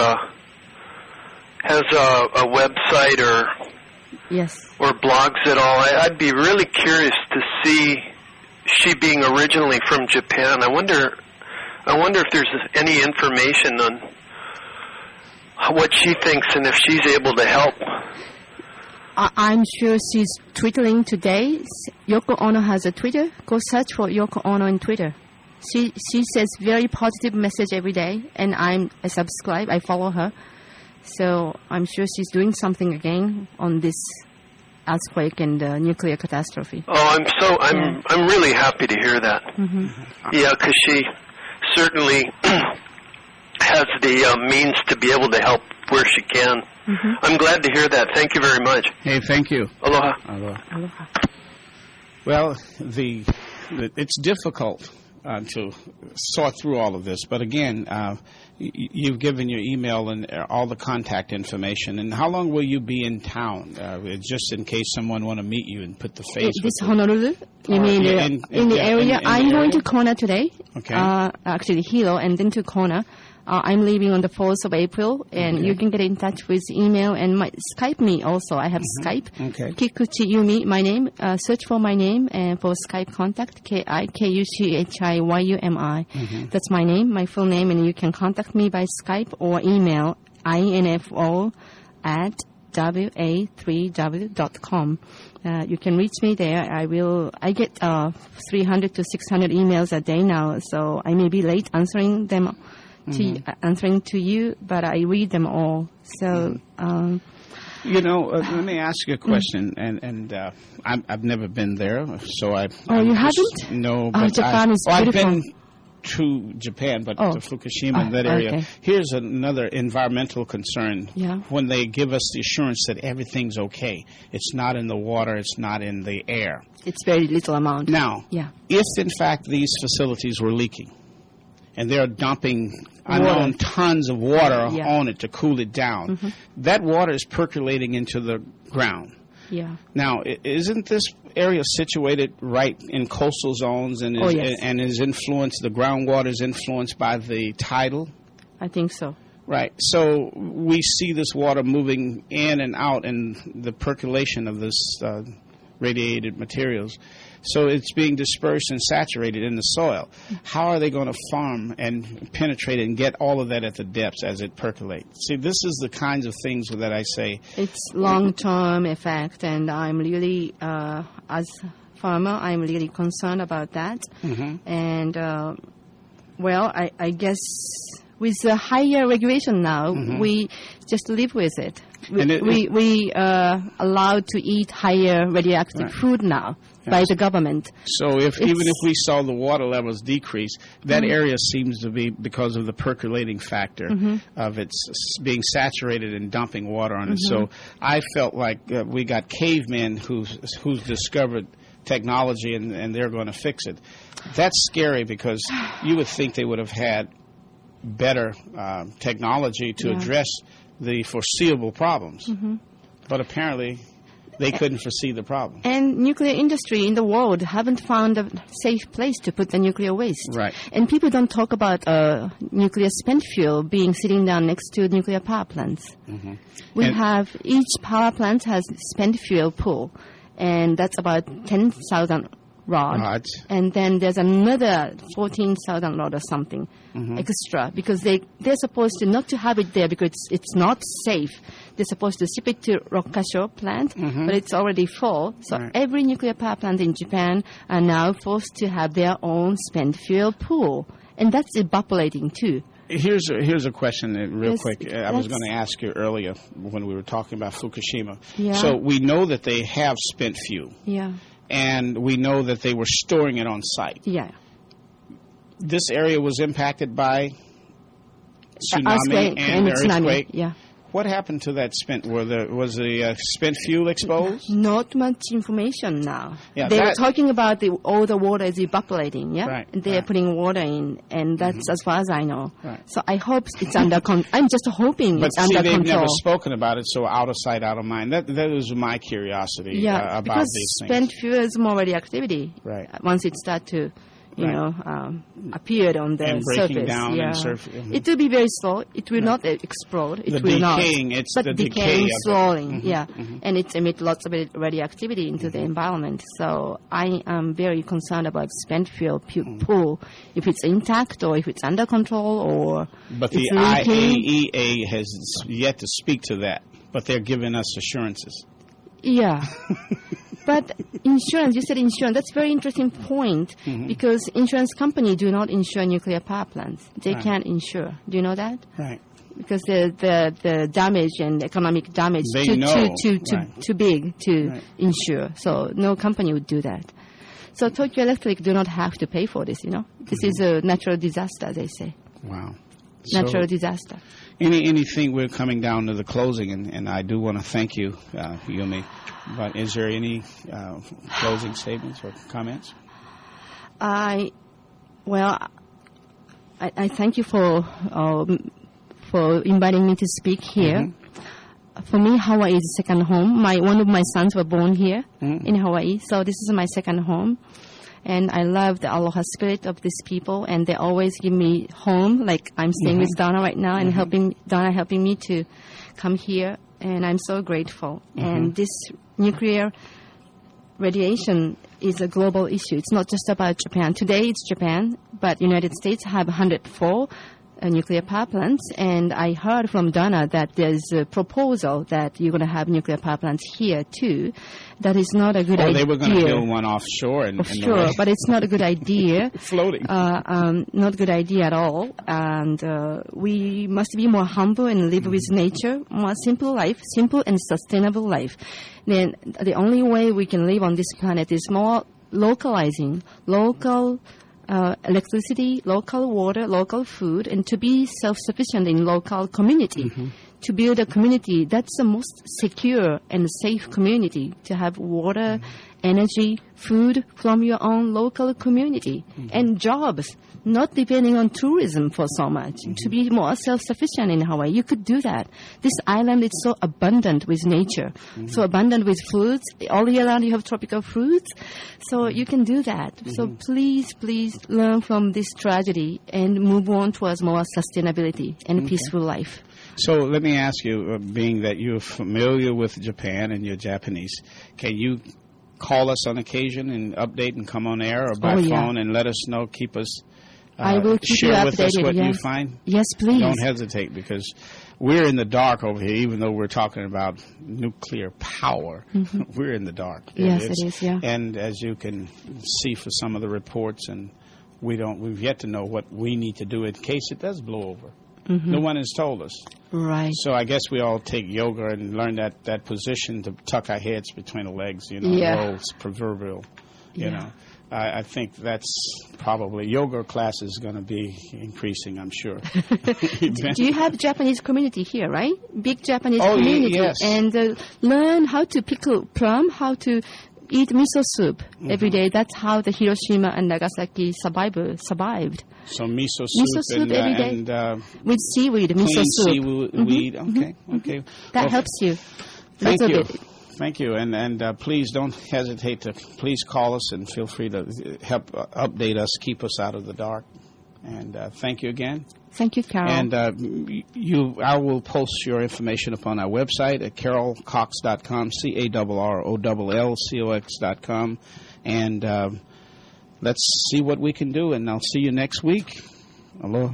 has a website or blogs at all. I'd be really curious to see, she being originally from Japan, I wonder if there's any information on what she thinks and if she's able to help. I'm sure she's twittering today. Yoko Ono has a Twitter. Go search for Yoko Ono on Twitter. She says very positive message every day, and I subscribe. I follow her. So I'm sure she's doing something again on this earthquake and nuclear catastrophe. Oh, I'm really happy to hear that. Yeah, because she certainly has the means to be able to help where she can. I'm glad to hear that. Thank you very much. Hey, thank you. Aloha. Aloha. Well, it's difficult to sort through all of this, but again, you've given your email and all the contact information. And how long will you be in town? Just in case someone want to meet you and put the face. This Honolulu? You mean in the area? I'm going to Kona today. Okay. Actually, Hilo, and then to Kona. I'm leaving on the 4th of April, and you can get in touch with email and Skype me also. I have Skype. Okay. Kikuchi Yumi, my name. Search for my name and for Skype contact, KIKUCHIYUMI. That's my name, my full name, and you can contact me by Skype or email info@wa3w.com. You can reach me there. I get 300 to 600 emails a day now, so I may be late answering them. Answering to you, but I read them all. So, let me ask you a question. And I've never been there, so I. Oh, you haven't? No, but Japan is beautiful. I've been to Japan, but to Fukushima and that area. Okay. Here's another environmental concern. Yeah. When they give us the assurance that everything's okay, it's not in the water, it's not in the air. It's very little amount. Now, if in fact these facilities were leaking, and they're dumping unknown tons of water on it to cool it down. That water is percolating into the ground. Yeah. Now, isn't this area situated right in coastal zones and is influenced, the groundwater is influenced by the tidal? I think so. Right. So we see this water moving in and out and the percolation of this radiated materials. So it's being dispersed and saturated in the soil. How are they going to farm and penetrate and get all of that at the depths as it percolates? See, this is the kinds of things that I say. It's long-term effect, and I'm really, as farmer, I'm really concerned about that. And, I guess with the higher regulation now, we just live with it. we allowed to eat higher radioactive food now by the government. So even if we saw the water levels decrease, that area seems to be because of the percolating factor of its being saturated and dumping water on it. So I felt like we got cavemen who's discovered technology and they're going to fix it. That's scary because you would think they would have had better technology to address the foreseeable problems. But apparently they couldn't foresee the problem. And nuclear industry in the world haven't found a safe place to put the nuclear waste. Right. And people don't talk about nuclear spent fuel being sitting down next to nuclear power plants. We have, each power plant has spent fuel pool, and that's about 10,000 rods. And then there's another 14,000 rod or something extra, because they're supposed to not to have it there because it's not safe. They're supposed to ship it to Rokkasho plant, but it's already full. So every nuclear power plant in Japan are now forced to have their own spent fuel pool, and that's evaporating too. Here's a question real quick. I was going to ask you earlier when we were talking about Fukushima. So we know that they have spent fuel. And we know that they were storing it on site. This area was impacted by tsunami and earthquake. What happened to that spent? Was the spent fuel exposed? Not much information now. They were talking about all the water is evaporating. And they are putting water in, and that's as far as I know. So I hope it's under control. I'm just hoping it's under control. But they've never spoken about it, so out of sight, out of mind. That was my curiosity about these things. Spent fuel is more radioactivity. Once it starts to appeared on the and surface. Down and surface. It will be very slow. It will not explode. It will decaying, not. It's but the decaying decay slowly. And it emits lots of radioactivity into the environment. So I am very concerned about spent fuel pool, if it's intact or if it's under control or. But the IAEA has yet to speak to that. But they're giving us assurances. But insurance, you said insurance. That's a very interesting point because insurance companies do not insure nuclear power plants. They can't insure. Do you know that? Because the damage and economic damage too big to insure. So no company would do that. So Tokyo Electric do not have to pay for this, This is a natural disaster, they say. Wow. Natural disaster. Anything, we're coming down to the closing, and I do want to thank you, Yumi. But is there any closing statements or comments? I thank you for inviting me to speak here. For me, Hawaii is second home. One of my sons were born here in Hawaii, so this is my second home. And I love the aloha spirit of these people, and they always give me home, like I'm staying with Donna right now, and helping me to come here, and I'm so grateful. And this nuclear radiation is a global issue. It's not just about Japan. Today it's Japan, but United States have 104 nuclear power plants, and I heard from Donna that there's a proposal that you're going to have nuclear power plants here too. That is not a good idea. They were going to build one offshore. Offshore, but it's not a good idea. Floating. Not a good idea at all. And we must be more humble and live with nature, more simple and sustainable life. Then the only way we can live on this planet is more localizing, local electricity, local water, local food, and to be self-sufficient in local community. To build a community that's the most secure and safe community, to have water, energy, food from your own local community, and jobs, not depending on tourism for so much, to be more self-sufficient in Hawaii. You could do that. This island is so abundant with nature, so abundant with fruits. All year round you have tropical fruits, so you can do that. So please learn from this tragedy and move on towards more sustainability and peaceful life. So let me ask you, being that you're familiar with Japan and you're Japanese, can you call us on occasion and update and come on air or by phone and let us know, keep us, I will keep share you with us what you find? Yes, please. Don't hesitate, because we're in the dark over here, even though we're talking about nuclear power. We're in the dark. Yes, it is, And as you can see for some of the reports, and we've yet to know what we need to do in case it does blow over. No one has told us. Right. So I guess we all take yoga and learn that position to tuck our heads between the legs, roles, proverbial, you know. I think that's probably yoga class is going to be increasing, I'm sure. Do you have Japanese community here, right? Big Japanese community. Yes. And learn how to pickle plum, how to eat miso soup every day. That's how the Hiroshima and Nagasaki survived. So miso soup every day and with seaweed, miso soup. Seaweed. Okay. That helps you. Thank you. Thank you, and please don't hesitate to please call us and feel free to help update us, keep us out of the dark. And thank you again. Thank you, Carol. And I will post your information upon our website at carolcox.com, CARROLLCOX.com, and let's see what we can do. And I'll see you next week. Aloha.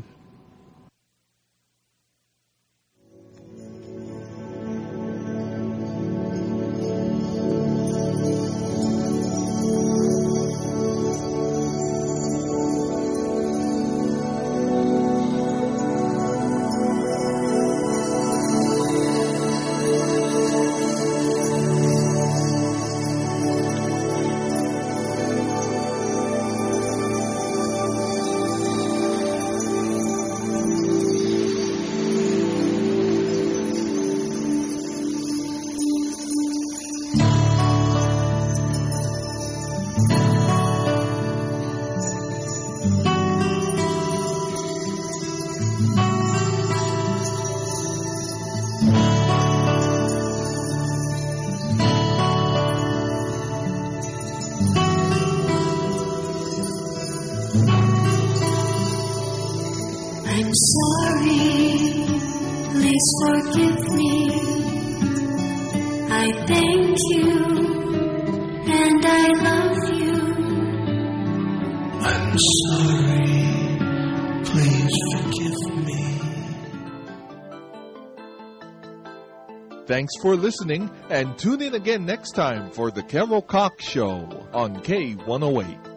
I'm sorry, please forgive me. I thank you, and I love you. I'm sorry, please forgive me. Thanks for listening, and tune in again next time for The Carol Cox Show on K108.